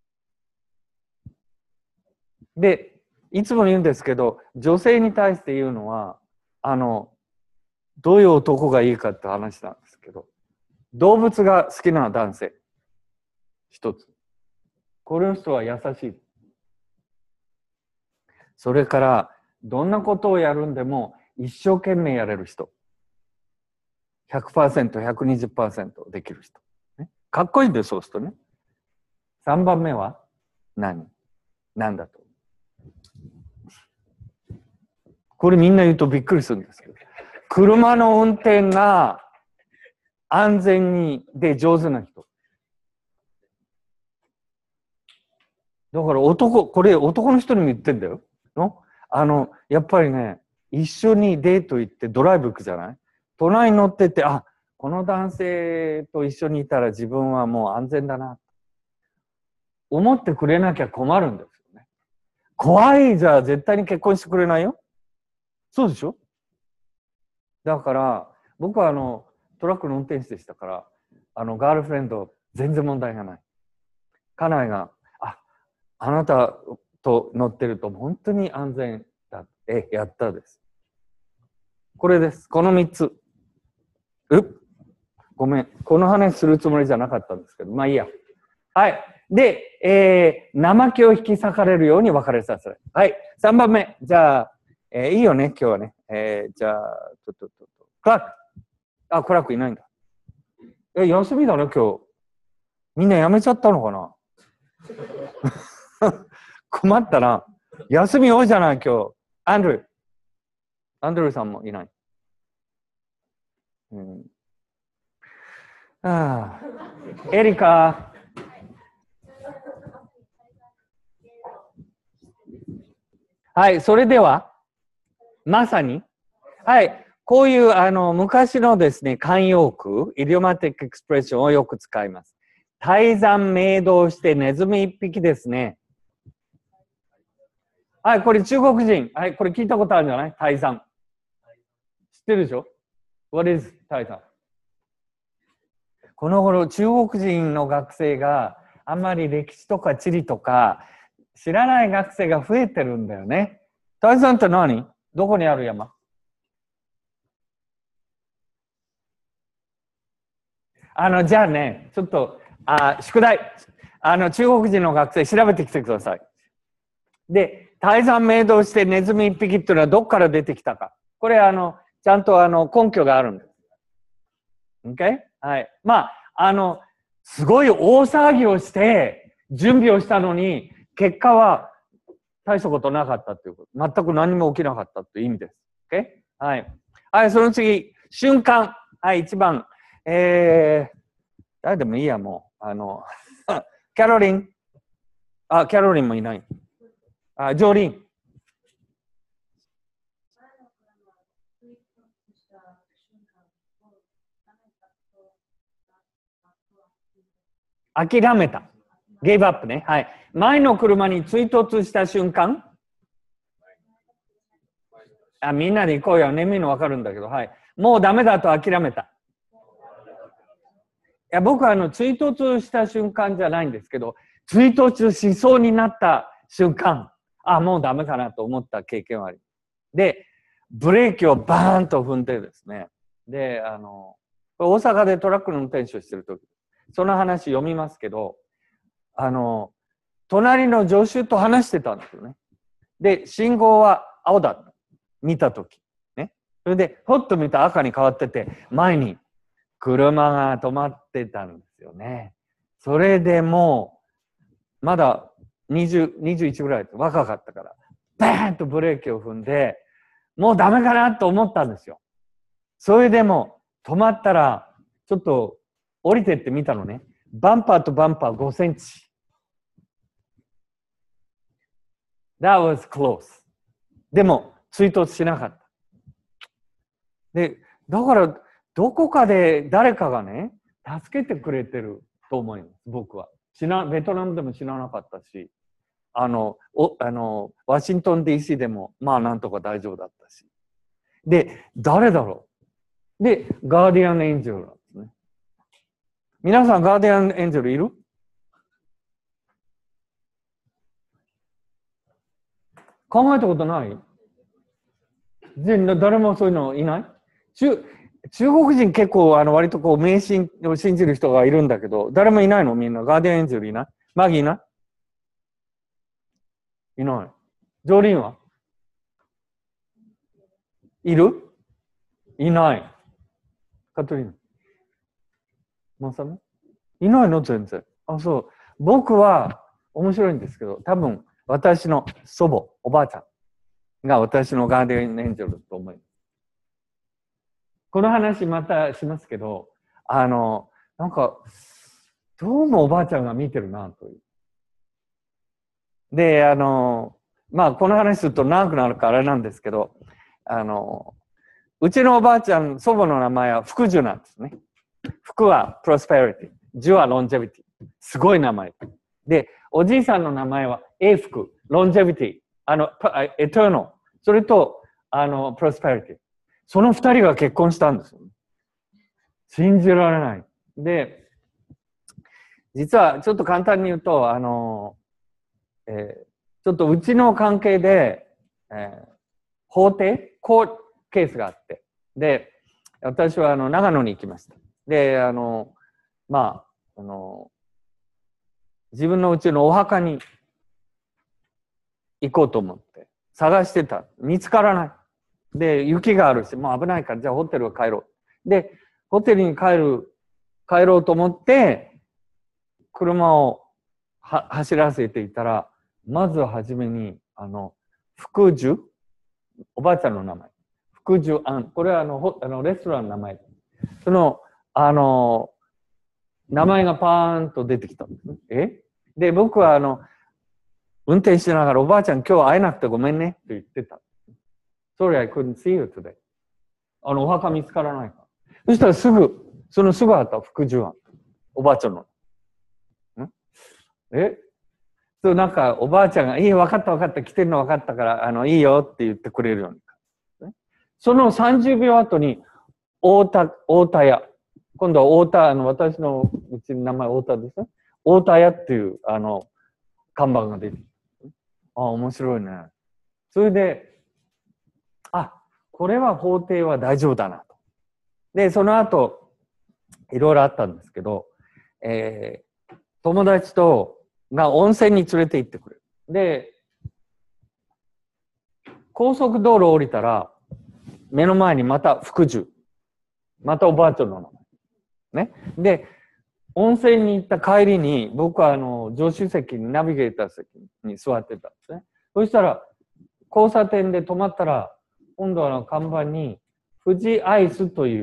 で、いつも言うんですけど、女性に対して言うのは、どういう男がいいかって話なんですけど、動物が好きな男性。一つ。この人は優しい。それから、どんなことをやるんでも一生懸命やれる人。100%、120% できる人。かっこいいんです、そうするとね。3番目は何だと。 これみんな言うとびっくりするんですけど、車の運転が安全にで上手な人。だからこれ男の人にも言ってんだよ。やっぱりね、一緒にデート行ってドライブ行くじゃない？隣に乗ってて、あ、この男性と一緒にいたら自分はもう安全だな。思ってくれなきゃ困るんですよね。怖いじゃ絶対に結婚してくれないよ。そうでしょ？だから、僕はトラックの運転手でしたから、ガールフレンド全然問題がない。家内が、あなたと乗ってると本当に安全だ。やったです。これです。この3つ。ごめん。この話するつもりじゃなかったんですけど、まあいいや。はい。で、生気を引き裂かれるように別れさせる。はい。3番目。じゃあ、いいよね、今日はね。じゃあ、クラーク。クラークいないんだ。休みだね、今日。みんな辞めちゃったのかな困ったな。休み多いじゃない、今日。アンドルーさんもいない。エリカ。はい、それでは、まさに、はい、こういう昔のですね、慣用句、イディオマティックエクスプレッションをよく使います。泰山明堂してネズミ一匹ですね。はい、これ中国人。はい、これ聞いたことあるんじゃない？泰山。知ってるでしょ？ What is 泰山？この頃、中国人の学生があんまり歴史とか地理とか知らない学生が増えてるんだよね。泰山って何？どこにある山？じゃあね、ちょっと、宿題。中国人の学生調べてきてください。で、泰山明堂してネズミ一匹っていうのはどこから出てきたか。これ、ちゃんと根拠があるんです。OK？ はい。まあ、すごい大騒ぎをして準備をしたのに、結果は大したことなかったっていうこと。全く何も起きなかったという意味です。OK？ はい。はい、その次、瞬間。はい、1番。誰でもいいや、もう。キャロリン。キャロリンもいない。ジョーリン。諦めた。ゲーブアップね。はい。前の車に追突した瞬間。みんなで行こうよ。ね、みんなわかるんだけど、はい。もうダメだと諦めた。僕は追突した瞬間じゃないんですけど、追突しそうになった瞬間、もうダメかなと思った経験はあります。で、ブレーキをバーンと踏んでですね、で、大阪でトラックの運転手をしてるとき、その話読みますけど、隣の助手と話してたんですよね。で、信号は青だった。見たとき。ね。それで、ほっと見た赤に変わってて、前に車が止まってたんですよね。それでもう、まだ21ぐらい若かったから、バーンとブレーキを踏んで、もうダメかなと思ったんですよ。それでも止まったら、ちょっと降りてってみたのね。バンパーとバンパー5センチ。That was close. でも、追突しなかった。で、だから、どこかで誰かがね、助けてくれてると思います、僕は。ベトナムでも知らなかったし、ワシントン DC でも、まあ、なんとか大丈夫だったし。で、誰だろう？で、ガーディアンエンジェルなんですね。皆さん、ガーディアンエンジェルいる？考えたことない？誰もそういうのいない？中国人結構割とこう迷信を信じる人がいるんだけど、誰もいないの？みんな。ガーディアンエンジェルいない？マギいない？いない。ジョーリンはいる？いない。カトリーナ。マサム？いないの？全然。そう。僕は面白いんですけど、多分私の祖母、おばあちゃん。 が私のガーデンエンジェルだと思います。この話またしますけど、なんか、どうもおばあちゃんが見てるな、という。で、まあ、この話すると長くなるからあれなんですけど、うちのおばあちゃん、祖母の名前は福寿なんですね。福はプロスペリティ、寿はロンジェビティ。すごい名前。で、おじいさんの名前は永福、ロンジェビティ、エターナル。それと、プロスペリティ。その二人が結婚したんですよ。信じられない。で、実はちょっと簡単に言うと、ちょっとうちの関係で、法廷、コートケースがあって、で、私は長野に行きました。で、まあ、自分のうちのお墓に行こうと思って探してた。見つからない。で、雪があるし、もう危ないから、じゃあホテルは帰ろう。で、ホテルに帰ろうと思って、車を走らせていたら、まずはじめに、福寿、おばあちゃんの名前。福寿庵。これはレストランの名前。その、名前がパーンと出てきたんですね。で、僕は運転しながら、おばあちゃん今日会えなくてごめんね、と言ってた。Sorry, I couldn't see you today. お墓見つからないから。そしたらそのすぐあった福寿庵。おばあちゃんの。そう、なんか、おばあちゃんが、わかった、来てるのわかったから、いいよって言ってくれるように。その30秒後に、太田屋。今度は太田、私のうちの名前太田ですね。太田屋っていう、看板が出てきた。面白いね。それで、これは法廷は大丈夫だなと。で、その後、いろいろあったんですけど、友達が温泉に連れて行ってくれる。で、高速道路降りたら、目の前にまた福寿。またおばあちゃんの名前。ね。で、温泉に行った帰りに、僕は助手席に、ナビゲーター席に座ってたんですね。そしたら、交差点で止まったら、今度は看板に、富士アイスという、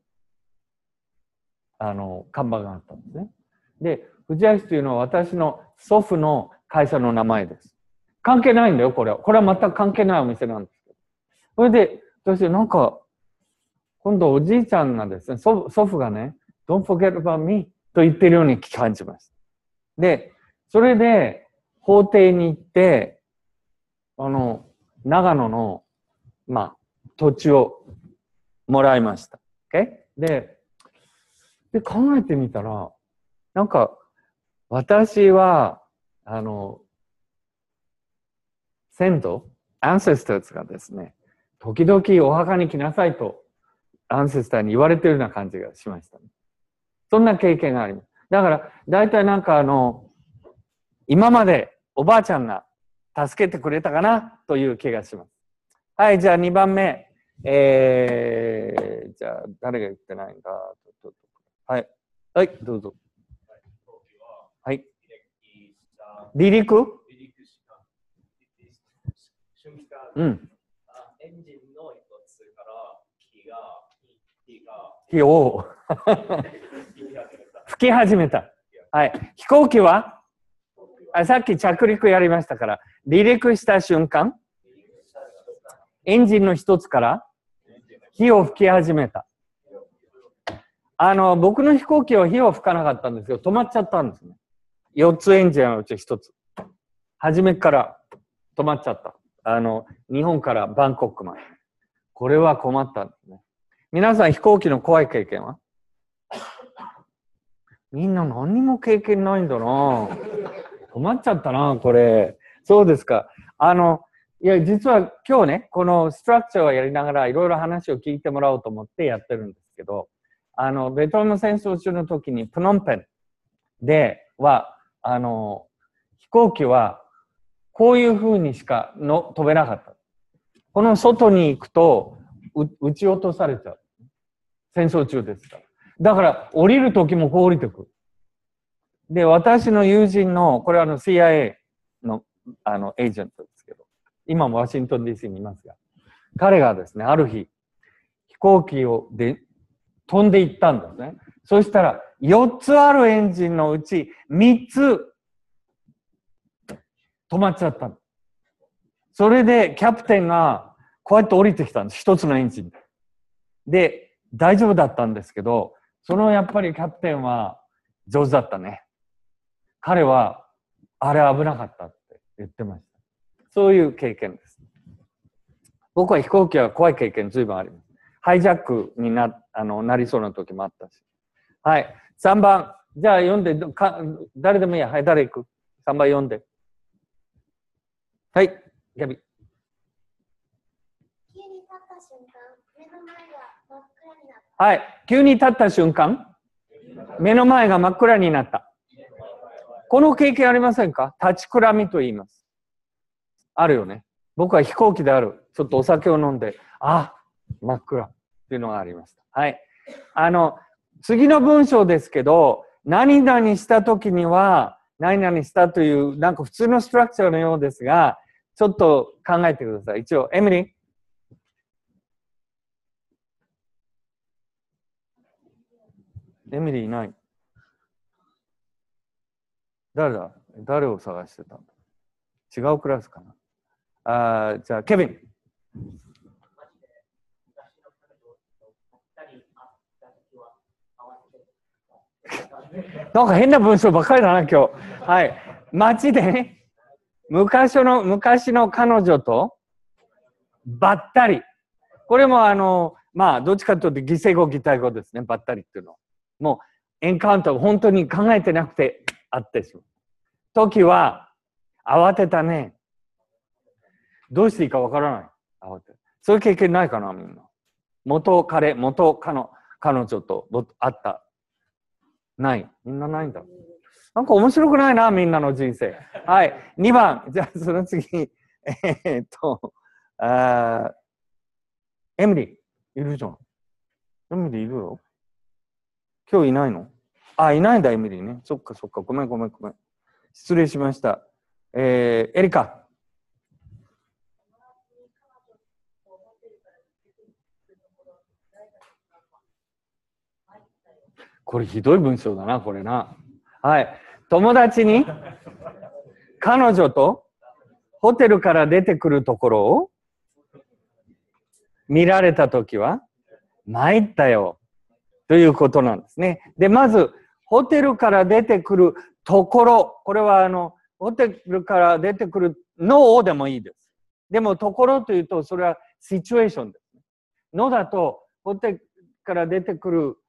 看板があったんですね。で、富士アイスというのは私の祖父の会社の名前です。関係ないんだよ、これは。これは全く関係ないお店なんですけど。それで、私なんか、今度おじいちゃんがですね、祖父がね、Don't forget about me と言ってるように感じました。で、それで、法廷に行って、長野の、まあ、土地をもらいました。Okay? で、考えてみたら、なんか、私は、先祖、アンセスターズがですね、時々お墓に来なさいと、アンセスターに言われてるような感じがしましたね。そんな経験があります。だから、大体なんか今までおばあちゃんが助けてくれたかなという気がします。はい、じゃあ2番目。じゃあ誰が言ってないんだ。はい。はい、どうぞ。はい。離陸うん。 エンジンの一つから火を吹き始めた。はい。飛行機はさっき着陸やりましたから、離陸した瞬間、エンジンの一つから火を吹き始めた。僕の飛行機は火を吹かなかったんですけど、止まっちゃったんですね。4つエンジンのうち1つ。初めから止まっちゃった。日本からバンコクまで。これは困ったんですね。皆さん飛行機の怖い経験は？みんな何にも経験ないんだな。止まっちゃったな、これ。そうですか。いや、実は今日ね、このストラクチャーをやりながらいろいろ話を聞いてもらおうと思ってやってるんですけど、ベトナム戦争中の時にプノンペンでは、飛行機はこういう風にしか飛べなかった。この外に行くと撃ち落とされちゃう。戦争中ですから。だから降りる時もこう降りてくる。で、私の友人の、これはCIA のエージェントですけど、 今もワシントン DC にいますが、彼がですね、ある日、飛行機で飛んでいったんですね。そしたら、4つあるエンジンのうち3つ止まっちゃったの。それでキャプテンがこうやって降りてきたんです。1つのエンジンで。で、大丈夫だったんですけど、やっぱりキャプテンは上手だったね。彼は、あれ危なかったって言ってました。そういう経験です。僕は飛行機は怖い経験随分あります。ハイジャックになりそうな時もあったし。はい。3番。じゃあ読んで、誰でもいいや。はい、誰行く ?3 番読んで。はい、ギャビ。 急に立った瞬間、目の前が真っ暗になった。 はい。急に立った瞬間、目の前が真っ暗になった。この経験ありませんか？立ちくらみと言います。あるよね。僕は飛行機である。ちょっとお酒を飲んで、真っ暗っていうのがありました。はい。次の文章ですけど、何々したときには、何々したという、なんか普通のストラクチャーのようですが、ちょっと考えてください。一応、エミリー。エミリーいない。誰を探してたんだ？違うクラスかな。じゃあ、ケビン。なんか変な文章ばっかりだな、今日。はい。街でね、昔の彼女とばったり。これもどっちかというと擬声語、擬態語ですね、ばったりっていうのは。もう、エンカウントを本当に考えてなくて会ってしまう。時は、慌てたね。どうしていいかわからない。慌てる。そういう経験ないかな、みんな。元彼女と会った。ない。みんなないんだ。なんか面白くないな、みんなの人生。はい。2番。じゃあ、その次。エミリー、いるじゃん。エミリーいるよ。今日いないの？いないんだ、エミリーね。そっか。ごめん。失礼しました。エリカ。これひどい文章だな、これな。はい。友達に彼女とホテルから出てくるところを見られたときは、参ったよ。ということなんですね。で、まず、ホテルから出てくるところ。これはホテルから出てくるのでもいいです。でも、ところというと、それはシチュエーションです。のだと、ホテルから出てくる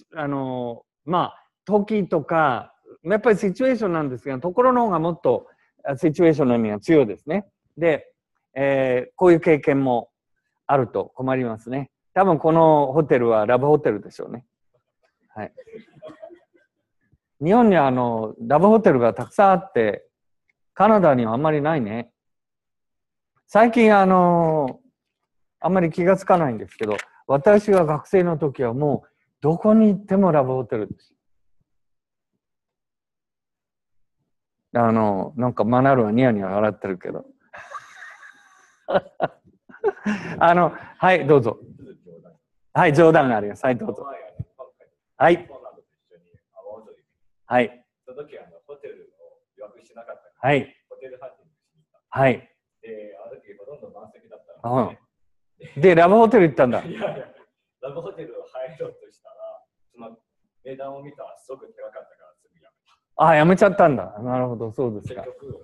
時とか、やっぱりシチュエーションなんですが、ところの方がもっとシチュエーションの意味が強いですね。で、こういう経験もあると困りますね。多分このホテルはラブホテルでしょうね。はい。日本にはラブホテルがたくさんあって、カナダにはあんまりないね。最近あんまり気がつかないんですけど、私が学生の時はもうどこに行ってもラブホテルです。なんかマナルはニヤニヤ笑ってるけど。はい、どうぞ。はい、冗談があります。はい、どうぞ。はい。はい。 その時ホテルを予約しなかったから、はい。 ホテルハンティングしに行った。 はい。 で、あの時ほとんど満席だったので、 で、ラブホテル行ったんだ。 いや、ラブホテル入ろうとしたら、その値段を見たらすごく高かったからすぐやめた。 やめちゃったんだ。なるほど、そうですか。 結局、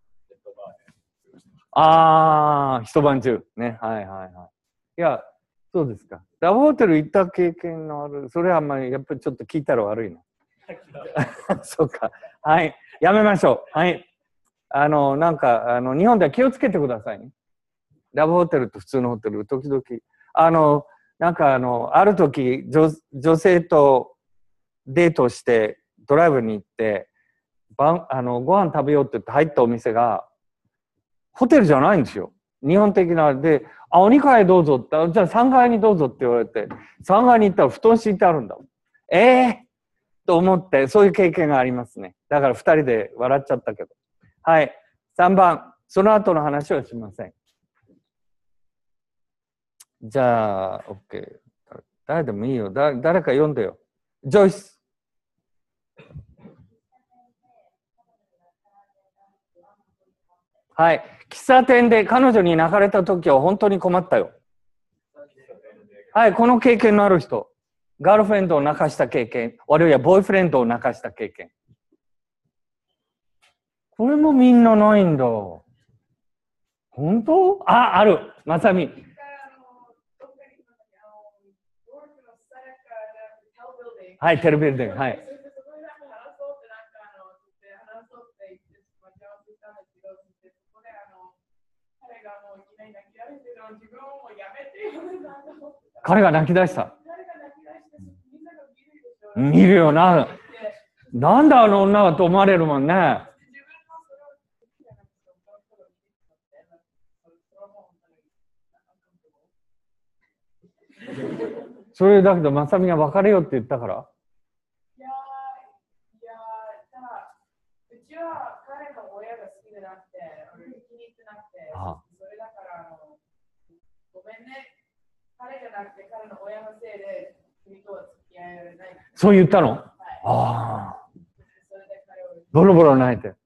一晩中。ね。はい。いや、そうですか。ラブホテル行った経験のある、それはあんまり、やっぱりちょっと聞いたら悪いな。そうか。はい。やめましょう。はい。なんか、日本では気をつけてくださいね。ラブホテルと普通のホテル、時々。なんかある時、女性とデートしてドライブに行って、ご飯食べようって言って入ったお店が、ホテルじゃないんですよ。日本的な。で、お2階どうぞって、じゃあ3階にどうぞって言われて、3階に行ったら布団敷いてあるんだ。と思って、そういう経験がありますね。だから2人で笑っちゃったけど。はい。3番、その後の話はしません。 じゃあ、OK。誰でもいいよ。誰か読んでよ。ジョイス。はい。喫茶店で彼女に泣かれた時は本当に困ったよ。はい、この経験のある人。ガールフレンドを泣かした経験。あるいはボーイフレンドを泣かした経験。これもみんなないんだ。本当？ある。まさみ。はい、テレビで。はい。彼が泣き出した。見るよな。なんだあの女はと思われるもんね。それだけど、まさみが別れようって言ったから。 いや、ただ、うちは彼の親が好きでなくて、気に入ってなくて、それだからごめんね。彼じゃなくて彼の親のせいで君とは付き合えない。 そう言ったの？ はい、 ああ。ボロボロ泣いて。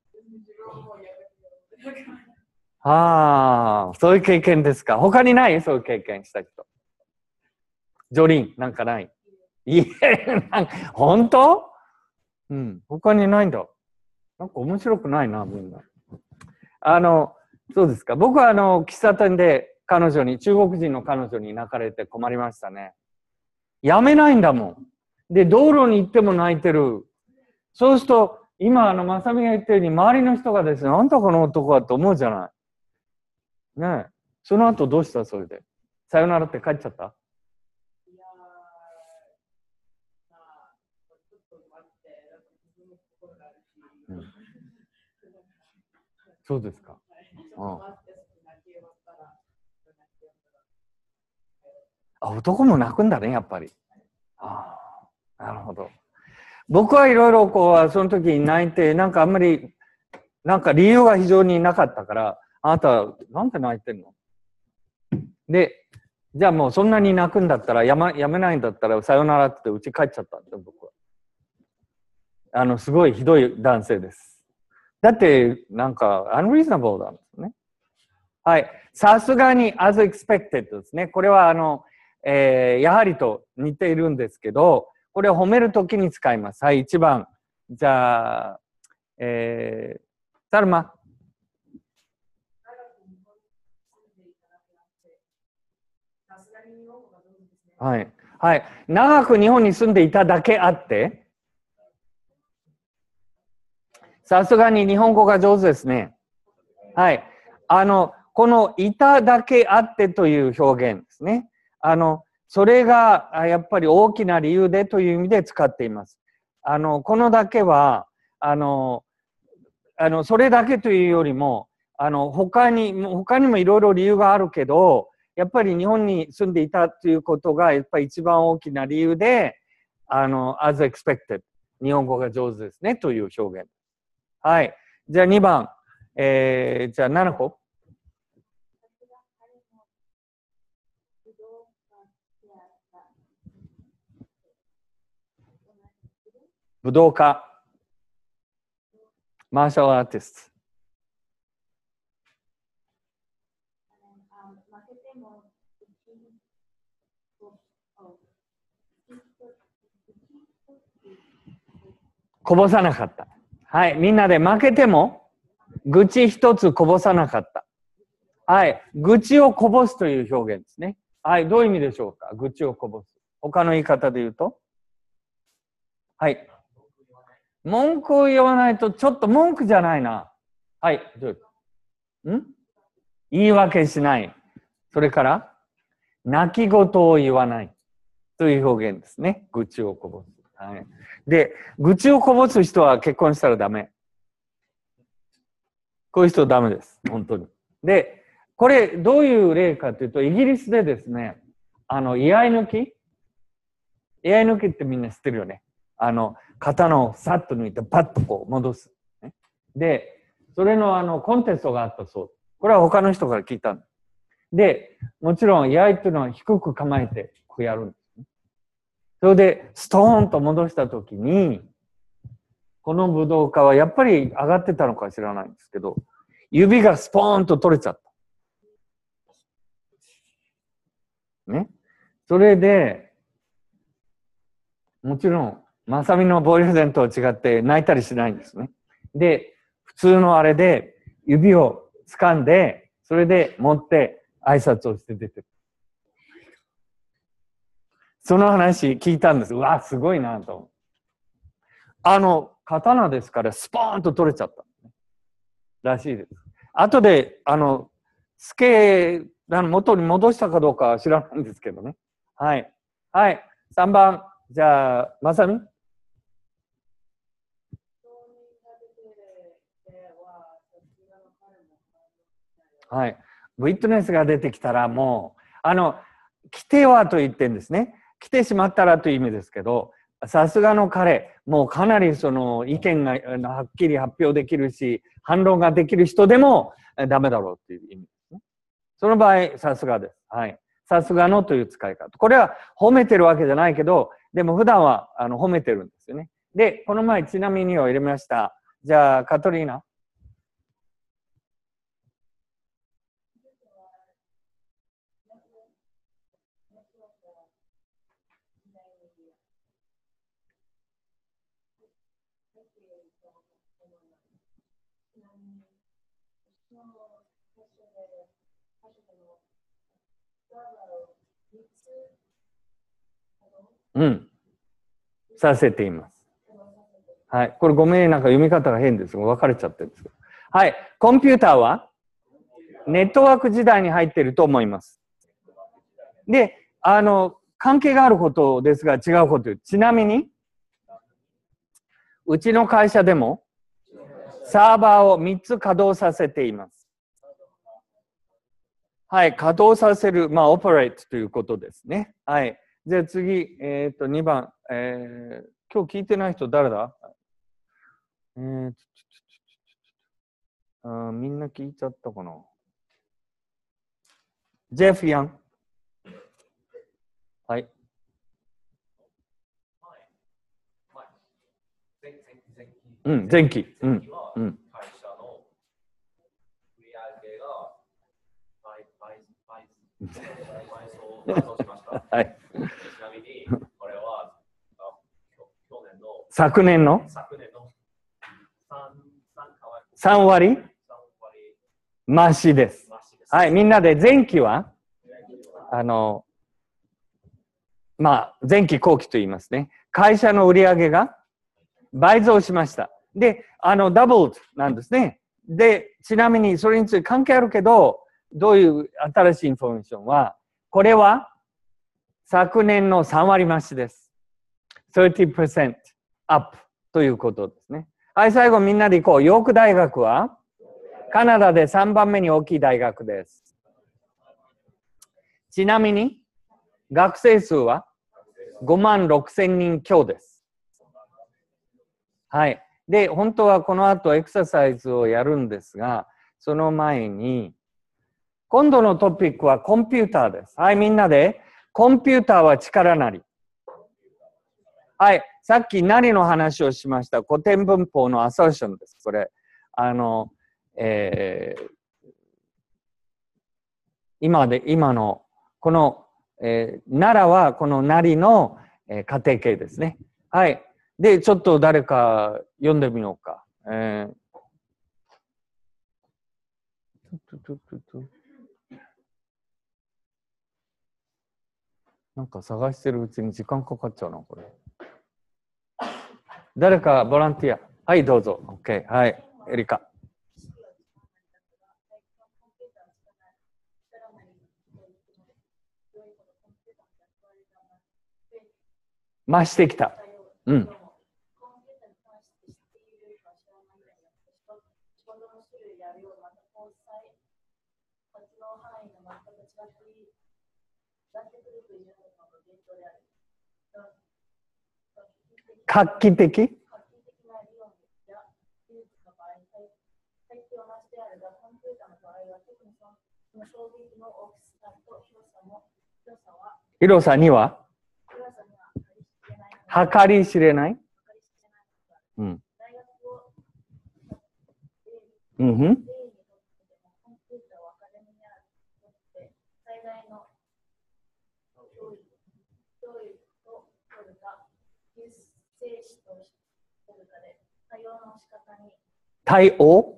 ああ、そういう経験ですか。他にない？そういう経験した人。ジョリン、なんかない？いえ、本当？うん、他にないんだ。なんか面白くないな、みんな。そうですか。僕は喫茶店で中国人の彼女に泣かれて困りましたね。やめないんだもん。で、道路に行っても泣いてる。そうすると、今、まさみが言ったように、周りの人がですね、あんたこの男はと思うじゃない。ねえ。その後どうした？それで。さよならって帰っちゃった？うん、そうですか。男も泣くんだね、やっぱり。なるほど。僕はいろいろその時に泣いて、なんかあんまり、なんか理由が非常になかったから、あなた、なんで泣いてんの？で、じゃあもうそんなに泣くんだったら、やめないんだったら、さよならってうち帰っちゃったんですよ、僕は。すごいひどい男性です。だって、なんか、unreasonable なんですね。はい。さすがに as expected ですね。これは、やはりと似ているんですけど、これを褒めるときに使います。はい、1番。じゃあ、サルマ。はい。はい。長く日本に住んでいただけあって、さすがに日本語が上手ですね。はい。このいただけあってという表現ですね。それがやっぱり大きな理由でという意味で使っています。このだけは、それだけというよりも、他にもいろいろ理由があるけど、やっぱり日本に住んでいたということが、やっぱり一番大きな理由で、as expected、日本語が上手ですねという表現。はい。じゃあ2番。じゃあ7個。武道家。マーシャルアーティスト。こぼさなかった。はい。みんなで負けても、愚痴一つこぼさなかった。はい。愚痴をこぼすという表現ですね。はい。どういう意味でしょうか？愚痴をこぼす。他の言い方で言うと？はい。文句を言わないと、ちょっと文句じゃないな。はい。言い訳しない。それから、泣き言を言わない。という表現ですね。愚痴をこぼす。はい。で、愚痴をこぼす人は結婚したらダメ。こういう人ダメです。本当に。で、これどういう例かというと、イギリスでですね、居合抜きってみんな知ってるよね。刀をさっと抜いてパッとこう戻す。で、それのコンテストがあったそう。これは他の人から聞いたんです。 で、もちろん矢っていうのは低く構えてこうやるんですね。それでストーンと戻したときに、この武道家はやっぱり上がってたのか知らないんですけど、指がスポーンと取れちゃった。ね。それで、もちろん、まさみのボイルデンと違って泣いたりしないんですね。で、普通のあれで指を掴んで、それで持って挨拶をして出てる。その話聞いたんです。うわ、すごいなと。刀ですからスポーンと取れちゃった。らしいです。後で、元に戻したかどうかは知らないんですけどね。はい。はい。3番。じゃあ、まさみ。はい。ウィットネスが出てきたらもう、来てはと言ってんですね。来てしまったらという意味ですけど、さすがの彼、もうかなりその意見がはっきり発表できるし、反論ができる人でもダメだろうっていう意味ですね。その場合、さすがです。はい。さすがのという使い方。これは褒めてるわけじゃないけど、でも普段は褒めてるんですよね。で、この前ちなみにを入れました。じゃあ、カトリーナ。うん。させています。はい。これごめん、なんか読み方が変ですが、分かれちゃってるんですけど。はい。コンピューターはネットワーク時代に入っていると思います。で、関係があることですが違うこと言う。ちなみに、うちの会社でもサーバーを3つ稼働させています。はい。稼働させる、まあ、オペレートということですね。はい。じゃあ次、2番。今日聞いてない人誰だ？みんな聞いちゃったかな。ジェフ・ヤン。はい。うん、前期。うん。うん。 会社の売上が倍増しました。 はい。 ちなみに、これは昨年の3割増しです。はい、みんなで前期はまあ、前期後期と言いますね。会社の売上が倍増しました。で、ダブルなんですね。で、ちなみにそれについて関係あるけど、どういう新しいインフォメーションは、これは昨年の3割増しです。30% アップということですね。はい、最後みんなでいこう。ヨーク大学はカナダで3番目に大きい大学です。ちなみに学生数は56,000人強です。はい。で、本当はこの後エクササイズをやるんですが、その前に、今度のトピックはコンピューターです。はい、みんなで、コンピューターは力なり。はい、さっきなりの話をしました。古典文法のアサーションです。これ、今の、この、奈良はこのなりの、家庭形ですね。はい。で、ちょっと誰か読んでみようか。なんか探してるうちに時間かかっちゃうな、これ。誰かボランティア。はい、どうぞ。OK。はい。エリカ。増してきた。うん。画期的？ の衝撃の大きさと広さには広さには計り知れない。うん。うんふん。対応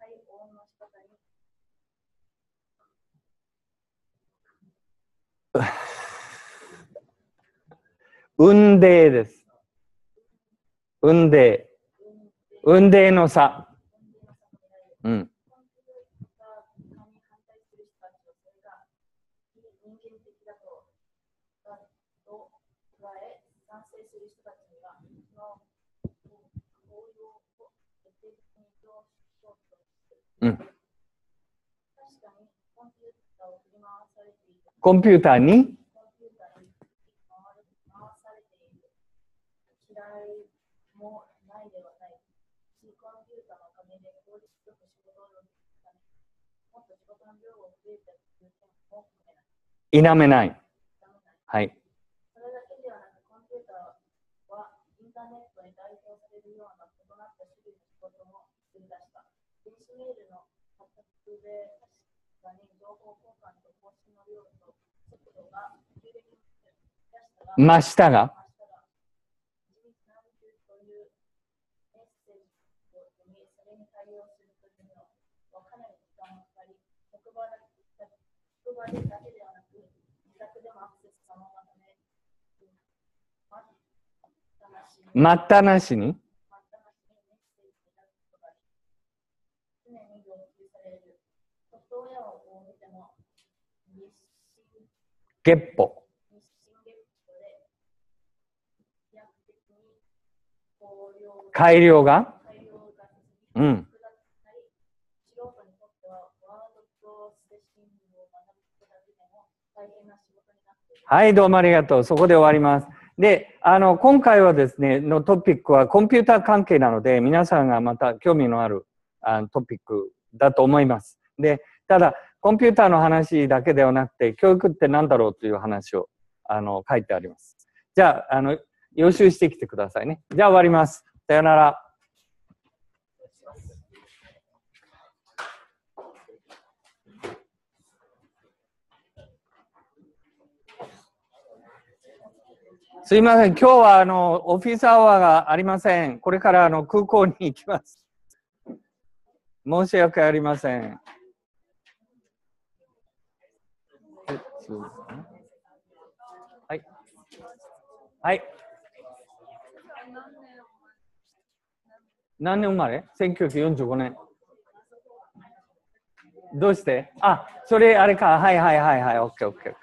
雲泥です。雲泥。雲泥の差。うん。うん。コンピューターに否めない。はい。それだけではなく、コンピューターはインターネットに代表されるような異なった種類の仕事も作り出した。電子メールの発達で確かに情報交換と更新の量と速度が急激に増したが、待ったなしに月歩改良がうん。はい、どうもありがとう。そこで終わります。で、今回はですね、のトピックはコンピューター関係なので、皆さんがまた興味のあるトピックだと思います。で、ただ、コンピューターの話だけではなくて、教育って何だろうという話を書いてあります。じゃあ、予習してきてくださいね。じゃあ終わります。さよなら。すいません。今日はオフィスアワーがありません。これから空港に行きます。申し訳ありません。はい。はい。何年生まれ ?1945 年。どうしてそれあれか。はいはいはいはい。オッケーオッケー。